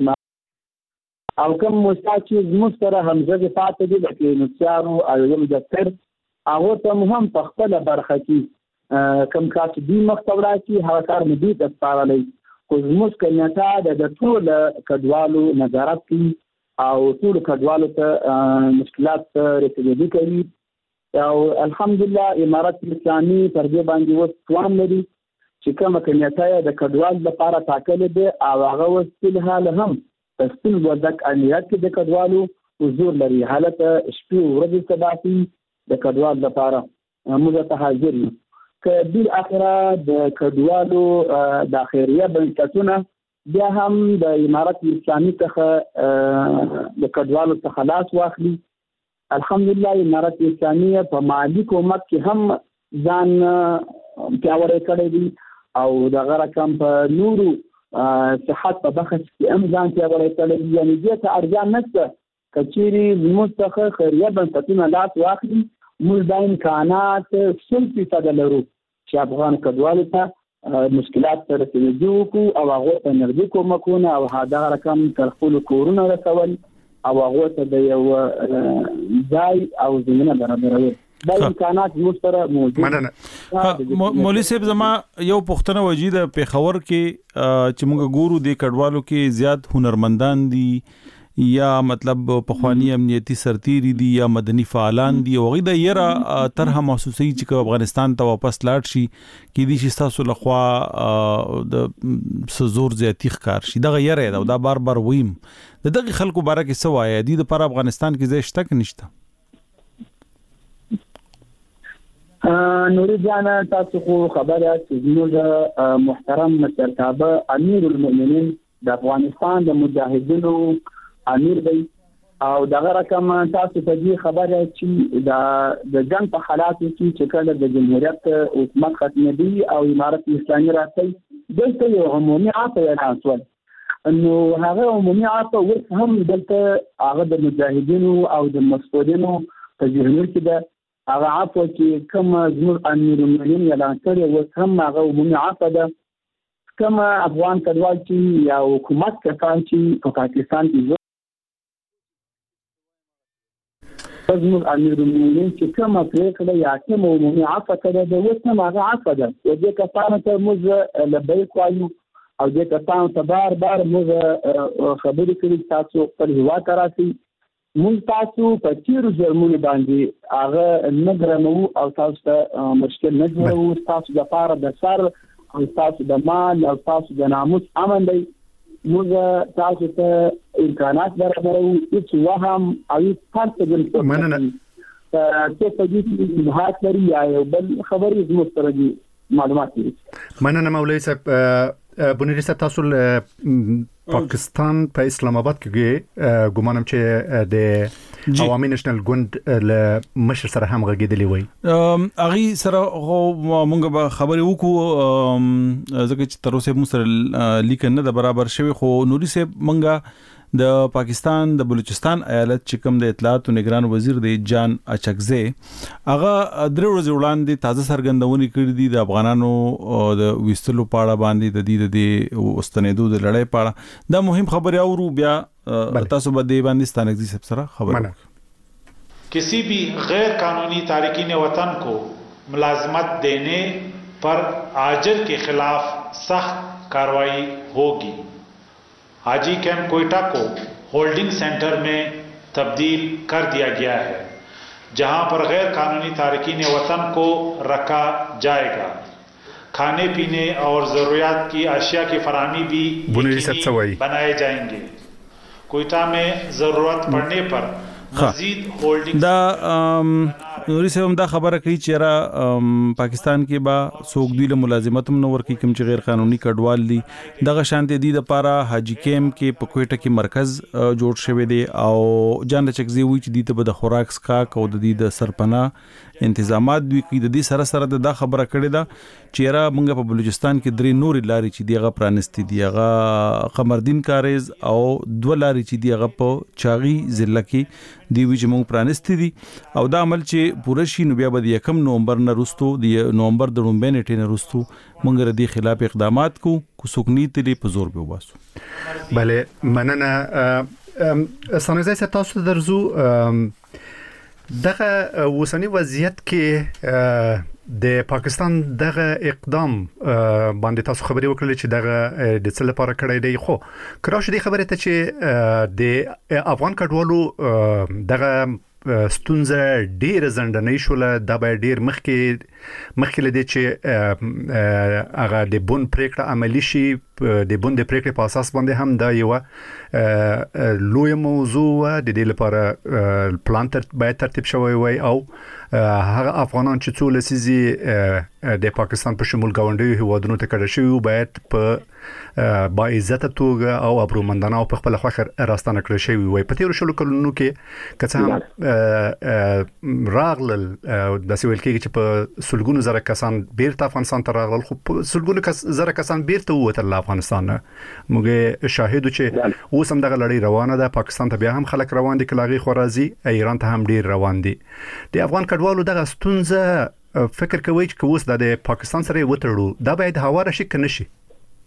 او کوم مستاچ مستره همزه پاتې دي د نوڅارو او یم دفتر هغه ته هم په خپل برخه کې کوم کار دی مختبره کې هغه کار مدي د سپارلې خو زموږ کمیټه د ټول کډوالو نظارت کوي او ټول کډوالو ته مشکلات رسیدګي کوي او الحمدلله امارت اسلامي تر دې باندې وس توان لري چې کوم کمیټه د کډوالو لپاره ټاکل دي او هغه وسیله حال هم په سپین بولډک امارت کې د کډوالو حضور لري حالت شپې ورځې سباتي د کډوالو لپاره موږ ته حاضر یو که بل اخره د کډوالو د خیریه بنسټونه بیا هم د امارت اسلامي څخه د کډوالو څخه لاس واخلي الحمدلله امارت اسلامي په مالی کومک کې هم ځان پیاوړی کړی دی او دغه رقم په نورو صحت په بخش کې هم ځان پیاوړی کړی دی یعنې دې ته اړتیا نشته که چیرې زموږ څخه خیریه بنسټونه لاس واخلي موږ دا امکانات سل فیصده لرو چې افغان کډوالو ته مشکلات ته رسېدګي وکړو او هغو ته نغدي کومکونه او دغه رقم تر خپلو کورونه رسول او هغو ته د یو ځای او زمینه برابرول دا امکانات موږ سره موجود مننه مولوي صاحب زما یو پوښتنه وجیده په خبر کې چې موږ ګورو د کډوالو کې زیات هنرمندان دي یا مطلب پخوانی امنیتي سرتیری دي یا مدني فعالان دي او غي د یرا طرح محسوسي چې افغانستان ته واپس لاړ شي کې دي چې تاسو له خوا د سزور زیاتی ښکار شي دا غیره دا دا بار بار ویم د دغه خلکو باره کې سوای دي د پر افغانستان کې زه شته کې نشته نوري جانا تاسو خو خبره چې موږ محترم مشرتابه امیر المؤمنین د افغانستان د مجاهدینو امیر دی او دغه رقم تاسو ته دې خبره چې د د جنگ په حالاتو کې چې کله د جمهوریت حکومت ختمېدي او امارت اسلامي راځي دلته یو عمومي عفو اعلان شول انه هغه عمومي عفو اوس هم دلته هغه د مجاهدینو او د مسؤلینو په ذهنو کې ده هغه عفو چې کوم زموږ امیر المؤمنین اعلان کړی اوس هم هغه عمومي عفو ده کوم افغان کډوال چې یا حکومت کسان چې په پاکستان کې زموږ امیر المؤمنین چې کوم پرېکړه یا کوم عمومي عفو کړی ده اوس هم هغه عفو ده او دې کسانو ته موږ لبیک وایو او دې کسانو ته بار بار موږ خبرې کړي تاسو خپل هیواد ته راسئ موږ تاسو په تیرو جرمونو باندې هغه نه ګرمو او تاسو ته مشکل نه جوړو تاسو د لپاره د سر او تاسو د مال او تاسو د ناموس امن دی موږ تاسو ته امکانات برابرو هیڅ وهم او هیڅ فرصت نه مننه چې په دې کې مهات لري یا یو بل خبرې زموږ سره دي معلومات دي مننه مولوی صاحب بنيري صاحب تاسو پاکستان په اسلام آباد کې ګومانم چې د عوامي نېشنل ګوند له مشر سره هم غږیدلی وای اغي سره مونږ به خبرې وکړو ځکه چې تر اوسه مو سره لیکنه د برابر شوی خو نوري صاحب مونږه د پاکستان د بلوچستان ایالت چې کوم د اطلاعات او نگران وزیر دی جان اچکزی هغه درې ورځې وړاندې تازه سرګندونې کړې دي د افغانانو د وستلو پاړه باندې د دې د اوستنېدو د لړۍ پاړه دا مهم خبره اورو بیا تاسو به د باندې ستانګزي سب سره خبره किसी भी गैर कानूनी तारकीन वतन को मुलाजमत देने पर आजर के खिलाफ सख्त कार्रवाई होगी। हाजी कैंप कोयटा को होल्डिंग सेंटर में तब्दील कर दिया गया है जहां पर गैर कानूनी तारकीन वतन को रखा जाएगा। खाने पीने और ज़रूरियात की अशिया की फराहमी भी बनाए जाएंगे। कोयटा में ज़रूरत पड़ने पर دا نوري سم دا خبره کوي چې را پاکستان کې با سوق دی له ملازمت هم نور کې کوم چې غیر قانوني کډوال دي دغه شانته دي د پاره حاجی کیم کې په کوټه کې مرکز جوړ شوی دی او جان چکزي وی چې د د خوراک سکا کو د د سرپناه انتظامات دوی کې د دې سره سره د خبره کړې ده چې را مونږ په بلوچستان کې درې نوري لاري چې دیغه پرانستی دیغه قمردین کاریز او دو لاري چې دیغه په چاغي ضلع کې دی وی چې مونږ پرانستی دي او دا عمل چې پوره شي نو بیا به د یکم نومبر نه وروسته د نومبر د لومبۍ نیټې نه وروسته مونږ ردی خلاف اقدامات کو کو سکنی تلی په زور به وباسو. بله مننه سانوزای صاحب تاسو درزو دغه وسنی وضعیت کې د پاکستان دغه اقدام باندې تاسو خبري وکړل چې دغه د څه لپاره کړی دی خو کراش دی خبره ته چې د افغان کډوالو دغه ستونزه ډیر زندنې شول د به ډیر مخکې مخکې لدی چې هغه د بون پریکړه عملی شي د بون د پریکړې په اساس باندې هم دا یو لوی موضوع د دې لپاره پلان تر باید ترتیب شوی وي او هغه افغانان چې څو لسیزي د پاکستان په شمول گاونډي هیوادونو ته کډه شوی باید په با عزت توګه او ابرومندانه او په خپل خوخر راستانه کړی شوی وي په تیر شلو کلونو کې کڅه راغلل د سویل کې چې په سلګونو زره کسان بیرته افغانستان ته راغلل خو سلګونو زره کسان بیرته ووتل افغانستان موږ شاهدو چې اوس هم دغه لړۍ روانه ده پاکستان ته بیا هم خلک روان دي کلاغي خورازي ایران ته هم ډیر روان دي د افغان کډوالو دغه ستونزه فکر کوي چې اوس د پاکستان سره وتړو دا باید هواره شي کنه شي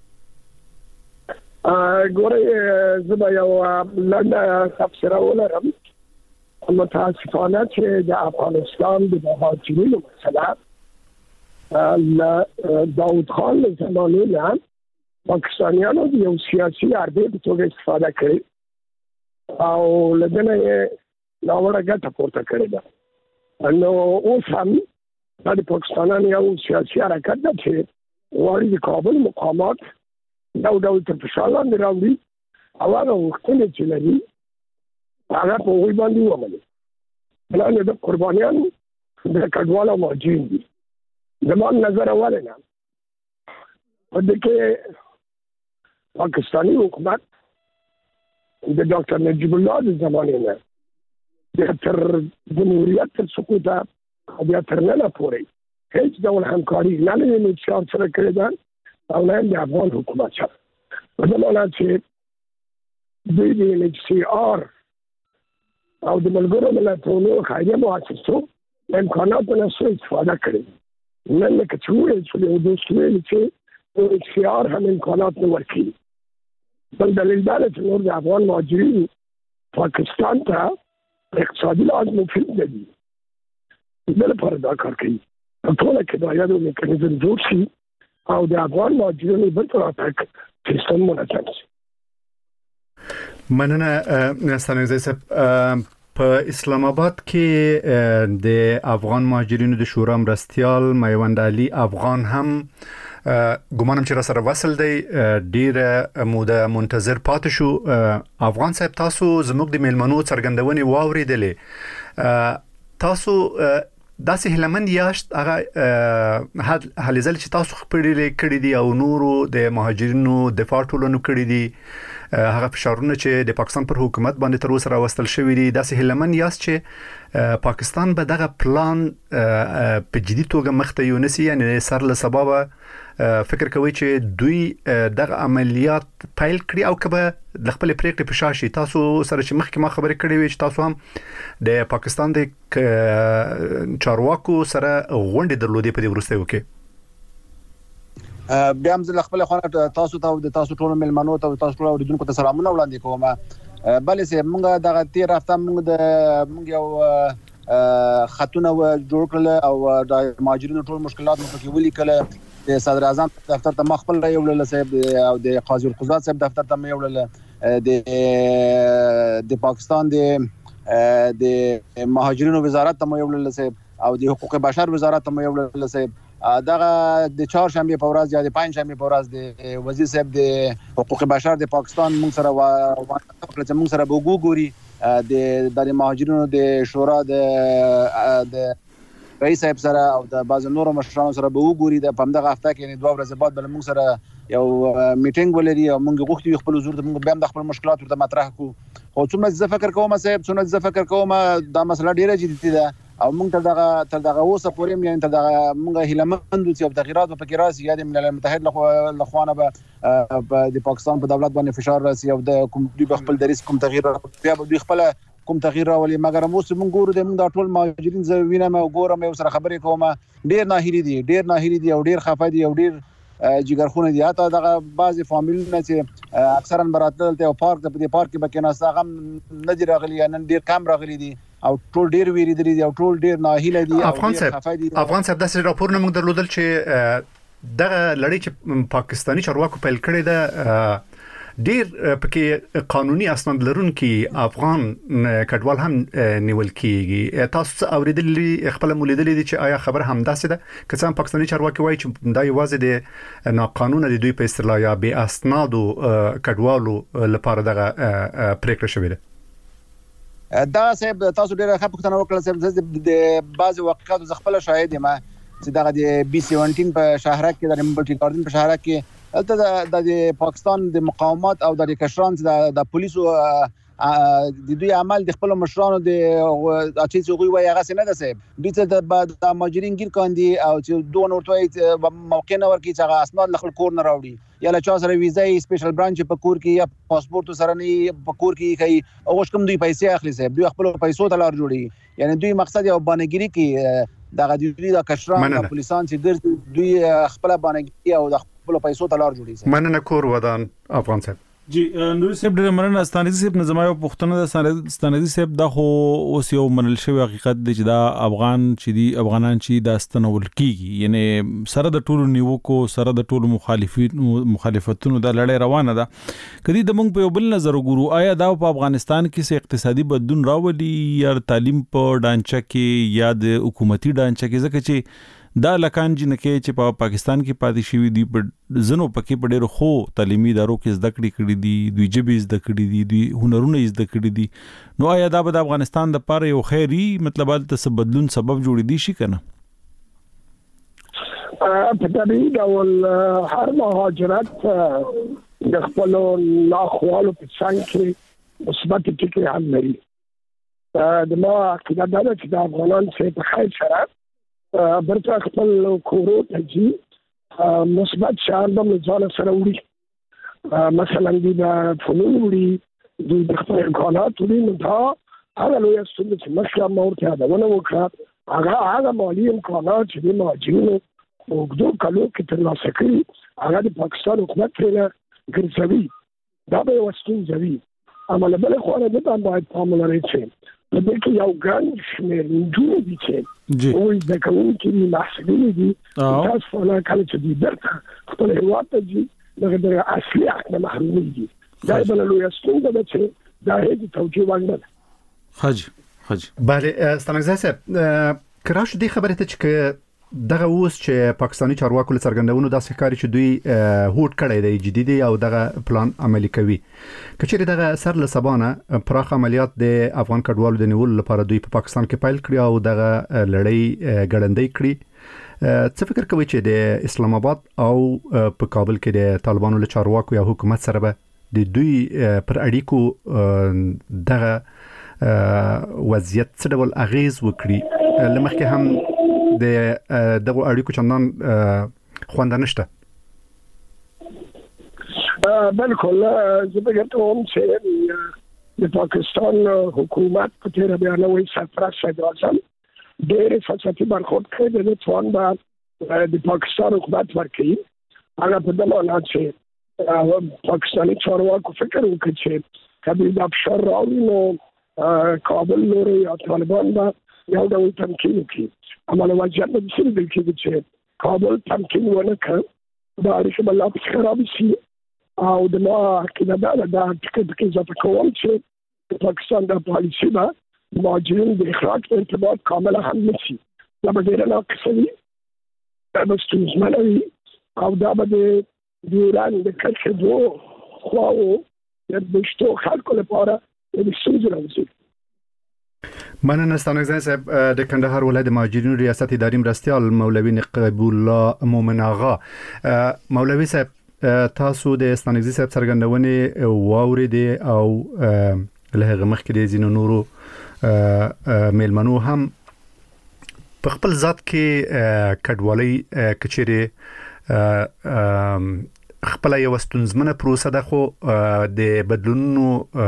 ګوره زما یو لنډه تفسیر ولرم متاسفانه چې د افغانستان د مهاجرینو مسله ل داود خان له زمانې نه پاکستانیانو د یو سیاسي حربې په توګه استفاده کړې او لدنه یې ناوړه ګټه پورته کړې ده. نو اوس هم د پاکستانیانو یو سیاسي حرکت ده چې غواړي د کابل مقامات یو ډول تر فشار لاندې راوړي او هغه غوښتنې چې لري هغه په هغوی باندې ومني. بلانې د قربانیان د کډوال او مهاجرین دي. زما نظر اول نه په دې کې پاکستاني حکومت د ډاکټر نجیب الله د زمانې نه د تر جمهوریت تر سقوط او بیا تر ننه پورې هیڅ ډول همکاري نه لري نو چې سره کړې ده او نه د افغان حکومت سره. په دې معنی چې دوی د ان ایچ سی آر او د ملګرو ملتونو خیریه مؤسسو امکاناتو نه څه استفاده کړې. نن لکه چې وویل چې د دوست ویل چې ان ایچ سی آر هم امکانات نه ورکوي. بل دلیل دا دی چې نور د افغان مهاجرین پاکستان ته اقتصادي لحاظ مفید نه دي. د لپاره دا کار کوي په ټوله کې دا یو میکانیزم جوړ شي او د افغان مهاجرینو بیرته راتګ سیستم منظم شي. مننه ستانکزی صاحب. په اسلام آباد کې د افغان مهاجرینو د شورا مرستیال میوند علي افغان هم ګومانم چې را سره وصل دی، ډیره موده منتظر پاتې شو. افغان صاحب تاسو زموږ د میلمنو څرګندونې واوریدلې، تاسو داسې هلمند یاشت هغه هلې ځل چې تاسو خپل کړی دي او نورو د مهاجرینو دفاع ټولنو کړی دي، هغه فشارونه چې د پاکستان پر حکومت باندې تر اوسه راوستل شوی دي، داسې هلمند یاست چې پاکستان به دغه پلان په جدي توګه مخته یونسي، یعنی سر له سبب فکر کوي چې دوی دغه عملیات پیل کړي او کبه د خپل پریکړې په شاشي. تاسو سره چې مخکې ما خبرې کړې وي چې تاسو هم د پاکستان د چارواکو سره غونډې درلودې په دې وروستیو کې. بیا هم زه خپل خونه تاسو ته د تاسو ټول ملمنو ته تاسو ټول اوریدونکو ته سلامونه وړاندې کوم. بلې سه موږ دغه تیر هفته موږ د موږ یو خطونه جوړ کړل او د مهاجرینو ټول مشکلات مو پکې ولیکل. د صدر اعظم دفتر ته مخبل را یوړل صاحب او د قاضي القضات صاحب دفتر ته مې یوړل، د د پاکستان د د مهاجرینو وزارت ته مې یوړل صاحب او د حقوق بشر وزارت ته مې یوړل صاحب. دغه د چهار شنبه په ورځ یا د پنځ شنبه په ورځ د وزیر صاحب د حقوق بشر د پاکستان موږ سره و موږ سره وګوري د د مهاجرینو د شورا د د رئیس صاحب سره او د باز نورو مشرانو سره به وګوري. د پمدغه هفته کې نه دوه ورځې بعد بل موږ سره یو میټینګ ولري او موږ غوښتي خپل حضور ته موږ به د خپل مشکلات ورته مطرح کوو. خو څومره زه فکر کوم صاحب څومره زه فکر کوم دا مسله ډیره جدي ده او موږ تر دغه تر دغه اوسه پورې یعنی تر دغه موږ هیلمند چې تغیرات په کې راسي یا د ملل متحد له خوانه به د پاکستان په دولت باندې فشار راسي او د کوم دوی خپل دریس کوم تغییر بیا به دوی خپل کوم تغییر راولي. مګر موږ موږ ګورو د موږ ټول مهاجرین زه وینم او ګورم او سره خبرې کوم، ډیر ناهیلي دي ډیر ناهیلي دي او ډیر خفه دي او ډیر جګرخونه دي. حتی دغه بعضی فامیلونه چې اکثرا براتل ته پارک په دې پارک کې بکیناسته غم نه دی راغلي یا نن ډیر کم راغلي دي او ټول ډیر ویریدلي دي او ټول ډیر ناهیله دي. افغان صاحب افغان صاحب داسې راپور نه موږ درلودل چې دغه لړۍ چې پاکستاني چارواکو پیل کړې ده ډیر پکې قانوني اسناد لرونکي افغان کډوال هم نیول کیږي. تاسو اوریدلې خپل مولیدلې دي چې آیا خبر هم داسې ده که څنګه پاکستاني چارواکي وایي چې دا یوازې د ناقانونه د دوی په اصطلاح یا بې اسنادو کډوالو لپاره دغه پریکړه شوې ده؟ دا صاحب تاسو ډیره ښه پوښتنه وکړه صاحب. د بعض واقعاتو ز خپل شاهد یم چې دغه د بي سیونټین په شهرک کې د ملټي ګاردن په شهرک کې البته د پاکستان د مقاومت او د کشران د پولیسو د دوی عمل د خپل مشرانو د اچي څوغي وای هغه څنګه ده صاحب. دوی ته د ماجرین ګیر کاندي او چې دوه نورته موقع نه ورکی چې هغه اسناد خپل کور نه راوړي یا له چا سره ویزای سپیشل برانچ په کور کې یا پاسپورت سره نه په کور کې کوي او کوم دوی پیسې اخلي صاحب. دوی خپل پیسو ته لار جوړي یعنی دوی مقصد یو باندګری کې دغه دوی د کشران د پولیسان چې ګرځي دوی خپل باندګری او د خپل پیسو ته لار جوړي. مننه کور ودان افغان صاحب. جی نور صاحب ډېر مننه. ستانیزي صاحب نظم یو پښتنه د ستانیزي صاحب د خو اوس یو منل شوی حقیقت دی چې دا افغان چې دی افغانان چې دا ستنول کیږي، یعنی سره د ټولو نیوکو سره د ټولو مخالفین مخالفتونو د لړۍ روانه ده. کدی د موږ په یو بل نظر وګورو، آیا دا په افغانستان کې څه اقتصادي بدلون راولي یا تعلیم په ډانچه کې یا د حکومتي ډانچه کې؟ ځکه چې دا لکان جنکه چې په پاکستان کې پاتې شوی دی په زنو پکې په ډېر خو تعلیمي ادارو کې زده کړې کړې دي، دوی جبې زده کړې دي، دوی هنرونه زده کړې دي. نو آیا دا به د افغانستان د لپاره یو خیری مطلب د بدلون سبب جوړې دي شي کنه؟ په طبیعي ډول هر مهاجرت د خپل لاخوالو په څنګ کې مثبت ټکي هم لري. د ما عقیده دا ده چې د افغانان څخه په خیر سره برته خپل کورو ته جي مثبت شعار د ځان سره وړي، مثلا د فنون وړي د خپل امکانات وړي. نو دا هغه لوی ستونزه چې مخکې ما ورته یادونه وکړه، هغه هغه مالي امکانات چې د مهاجرینو په اوږدو کالو کې ترلاسه کړي هغه د پاکستان حکومت پرې ګرځوي. دا به یوه ستونزه وي. اما له بلې خوا نه دې باید پام ولرئ چې په دې کې یو ګڼ شمېر نجونې دي چې هغوی زده کوونکي دي، محصلین دي. تاسو نه کله چې دوی بیرته خپل هېواد ته ځي دغه د اصلي حق نه محرومېږي. دا یې بله لویه ستونزه ده چې دا هېڅ توجیه وړ نه ده. حاجي حاجي بله ستانکزی صاحب، که راشو دې خبرې ته چې دغه اوس چې پاکستاني چارواکو له څرګندونو داسې ښکاري چې دوی هوډ کړی دی جدي دی او دغه پلان عملي کوي. که چېرې دغه سر له سبا نه پراخ عملیات د افغان کډوالو د نیولو لپاره دوی په پاکستان کې پیل کړي او دغه لړۍ ګړندۍ کړي، څه فکر کوي چې د اسلام آباد او په کابل کې د طالبانو له چارواکو یا حکومت سره به د دوی پر اړیکو دغه وضعیت څه ډول اغیز وکړي؟ له مخکې هم د دغه اړیکو چندان خوند نشته. بالکل زه به ګټم چې د پاکستان حکومت په تیره بیانوي سرپرست صدر اعظم ډېر فلسفي برخورد کړی د توان به د پاکستان حکومت ورکړي. هغه په دې معنی چې پاکستاني چارواکو فکر وکړي چې کله د افشار راوړي نو کابل لوري یا طالبان به یو ډول تمکین وکړي. اما له وضعیت نه داسې لیدل کېږي چې کابل تمکین ونه کړ، دا اړیکې به لا پسې خرابې شي. او د ما عقیده دا ده دا ټکي پکې اضافه کوم چې د پاکستان دا پالیسي به د مهاجرینو د اخراج په ارتباط کامله هم نه شي. دا به ډېره ناقصه وي، دا به ستونزمنه وي او دا به د ایران د کړکېدو خواو د بشتو خلکو لپاره د ستونزې راوځي. مننه ستانکزی صاحب. د کندهار ولایت د مهاجرینو ریاست اداري مرستیال مولوي نقیب الله مومن آغا. مولوي صاحب، تاسو د ستانکزی صاحب څرګندونې واورېدې او له هغه مخکې د ځینو نورو میلمنو هم په خپل ذات کې کډوالۍ کچېرې خپل یو ستونزمنه پروسه ده، خو د بدلونونو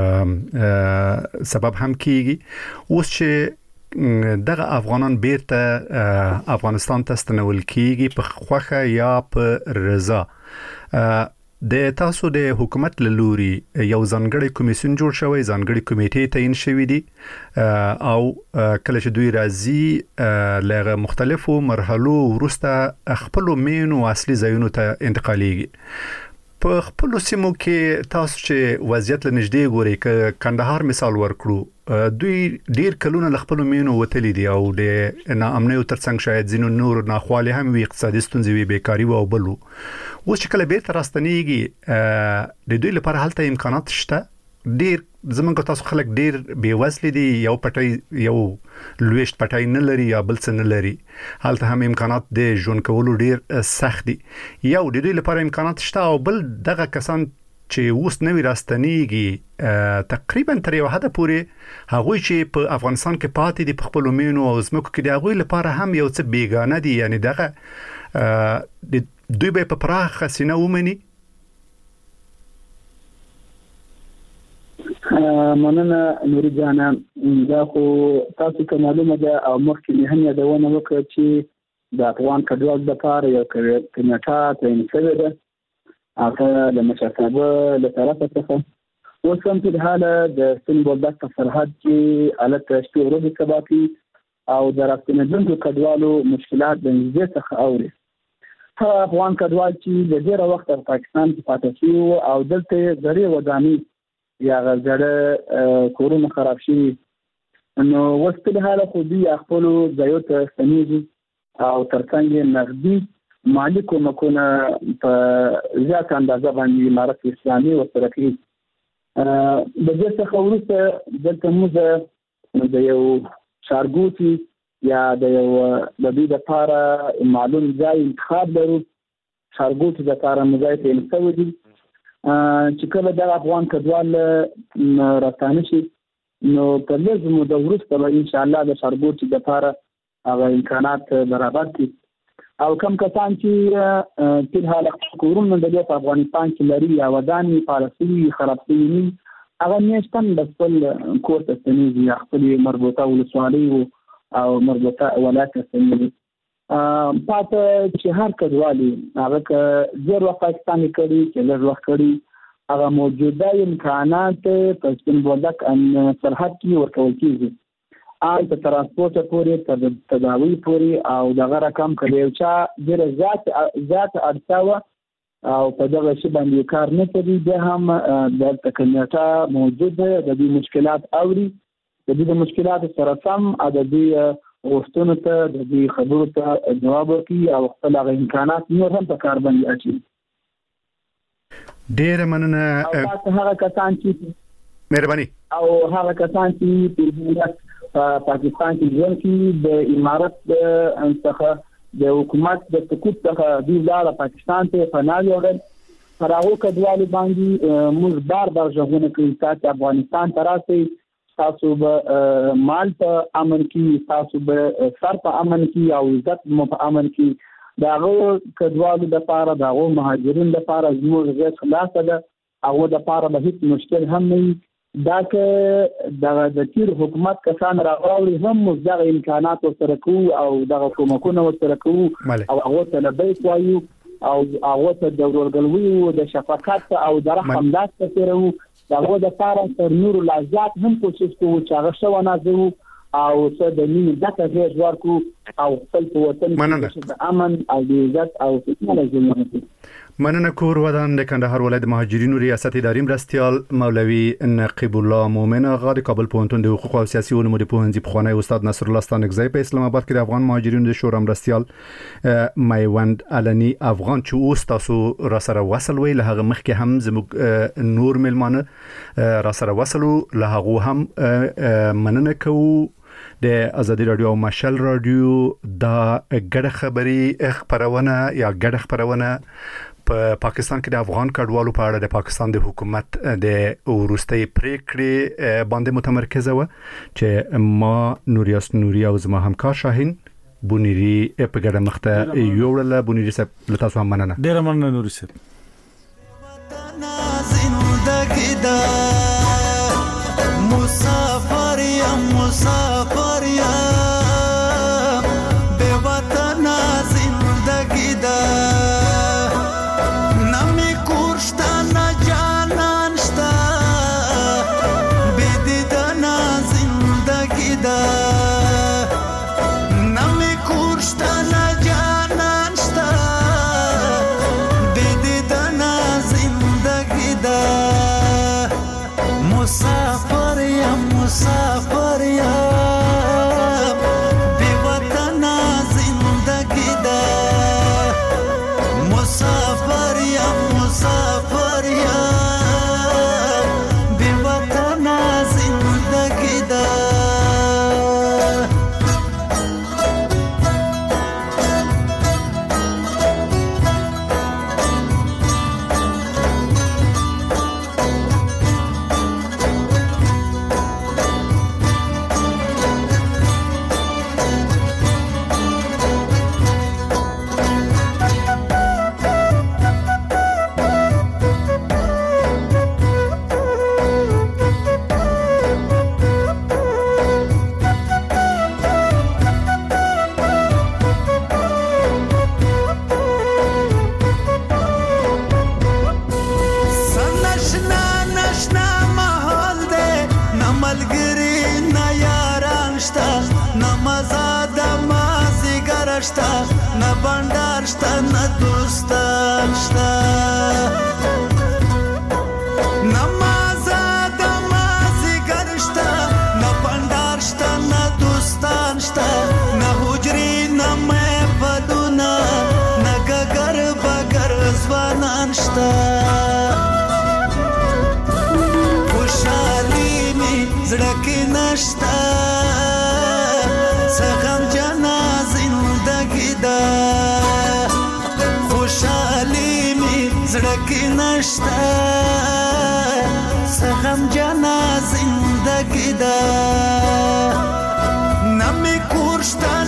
سبب هم کیږي. اوس چې دغه افغانان بیرته افغانستان ته ستنول کیږي په خوخه یا په رضا، د تاسو د حکومت له لوري یو ځانګړی کمیسیون جوړ شوی، ځانګړی کمیټې تعیین شوی دي او کله چې دوی راځي له مختلفو مرحلو وروسته خپل مینو اصلي ځایونو ته انتقالیږي. په خپل سیمو کې تاسو چې وضعیت له نږدې ګوري، ک کندهار مثال ورکړو، دوی ډیر کلونه ل خپل مینو وتلی دي او د ناامنۍ ترڅنګ شاید ځینو نور ناخوالي هم وي، اقتصادي ستونزې وي، بیکاری او بلو. اوس چې کله بیرته راستنیږي د دوی لپاره هلته امکانات شته. ډیر زمونږ تاسو خلک ډیر بیوزل دي، یو پټای یو لويشت پټای نه لري یا بل څه نه لري، هلته هم امکانات د ژوند کولو ډیر سخت دي. یو د دوی لپاره امکانات شته او بل دغه کسان چې اوس نوی راستنیږي تقریبا تر یو حد پورې هغوی چې په افغانستان کې پاتې دي په خپل مینو او زمکو کې د هغوی لپاره هم یو څه بیگانه دي، یعنی دغه دوی به په پراخه سینه ومني. مننه نوري جانا، دا خو تاسو ته معلومه ده او مخکې مې هم یادونه وکړه چې د افغان کډوال لپاره یو کمیټه تعیین شوې ده هغه د مشرتابه له طرفه څخه اوس هم په حاله د سن بولدک په سرحد کې حالت شته ورځې سبا کې او د راستنیدونکو کډوالو مشکلات د نږدې څخه اوري. هغه افغان کډوال چې د ډېره وخت په پاکستان کې پاتې شوي او دلته زرې وداني یا غزړه کورونه خراب شي نو اوس په حاله خو دوی خپل ځایو ته ستنېږي او ترڅنګ نغدي مالی کومکونه په زیات اندازه باندې امارت اسلامي ورسره کوي. د دې څخه وروسته دلته موږ د یو ښارګوټي یا د یو د دې لپاره معلوم ځای انتخاب لرو. ښارګوټي د لپاره موږ ځای ته انتخاب دي چې کله د افغان کډوال راستانه شي نو په لږ موده وروسته به ان شاء الله د ښارګوټي لپاره هغه امکانات برابر کړي او کم کسان چې په حال کورونه د افغانستان کې لري یا وداني پالیسي خراب شوي دي هغه نشته د خپل کور ته ستنېږي یا خپل مربوطه ولسوالۍ او مربوطه ولایت ته ستنېږي. پاته چې هر کډوالي هغه که ډېر وخت پاکستان کې کړي چې لږ وخت کړي هغه موجوده امکانات په سپین بولدک سرحد کې ورکول کېږي آل په ترانسپورت پورې تر تداوی پورې او دغه رقم کړي او چې ډېر زیات زیات اړتیا او په دغه شی باندې کار نه کوي د هم د تکنیکا موجود ده د دې مشکلات اوري د دې مشکلات سره سم د دې غوښتنو ته د دې خبرو ته جواب ورکړي او خپل امکانات نور هم په کار باندې اچي. ډېر مننه هغه کسان چې مهرباني او هغه کسان چې په پاکستان کې ژوند کوي د امارت څخه د حکومت د سقوط څخه دوی لاړه پاکستان ته پناه یوړل پر هغو کډوالو باندې موږ بار بار ژغورنه کوي چې افغانستان ته راسئ تاسو به مال په امن کې تاسو به سر په امن کې او عزت مو په امن کې د هغو کډوالو لپاره د هغو مهاجرینو لپاره زموږ غږ خلاصه ده هغو لپاره به هیڅ مشکل هم نه وي. دا که دغه د تیر حکومت کسان راغلي هم موږ دغه امکانات ورسره کوو او دغه کومکونه ورسره کوو او هغه ته لبیک وایو او هغه ته د ورګلوي د شفقت او د رحم لاس ته تیرو دغه د لپاره تر نور لازات هم کوشش کوو چې هغه شو نازو او څه د نیم دغه غږ ورکو او خپل وطن کې امن او عزت او خدمت لري. مننه. کور ودان د کندهار ولایت مهاجرینو ریاست اداري مرستیال مولوي نقیب الله مومن آقا د کابل پوهنتون د حقوق او سیاسي علومو د پوهنځي پخوانی استاد نصر الله ستانکزی په اسلام آباد کې د افغان مهاجرینو د شورا مرستیال میوند علني افغان چې اوس تاسو را سره وصل وي له هغه مخکې هم زموږ نور ملمانه را سره وصلو له هغه هم مننه کوو. د ازادي رادیو او مشال رادیو دا ګډه خبري خبرونه یا ګډه خبرونه په پاکستان کې د افغان کډوالو په اړه د پاکستان د حکومت د ورستۍ پریکړې باندې متمرکزه و چې ما نوریاس نوري او زما همکار شاهین بونيري په ګډه مخته یوړل. بونيري صاحب له تاسو هم مننه. ډیر مننه نوري صاحب. مسافر یا مسافر یا بے وطن زندگی دا نمی کورشتا نا جانان شتا بے دیدن زندگی دا نمی کورشتا نا جانان شتا بے دیدن زندگی دا مسافر یا مسافر یا بے وطن زندگی دا مسافر یا مسافر یا بے وطن زندگی دا شته نه بندر شته نه دوستان شته نه مازه د مازدیګر شته نه بندر شته نه دوستان شته نه حجرې نه محفلونه نه ګګر بګر ځوانان شته خوشحالي مې زړه کې نشته څه غمجنه زندګي ده خوشحالي مې زړه کې نشته څه غمجنه زندګي ده نه مې کور شته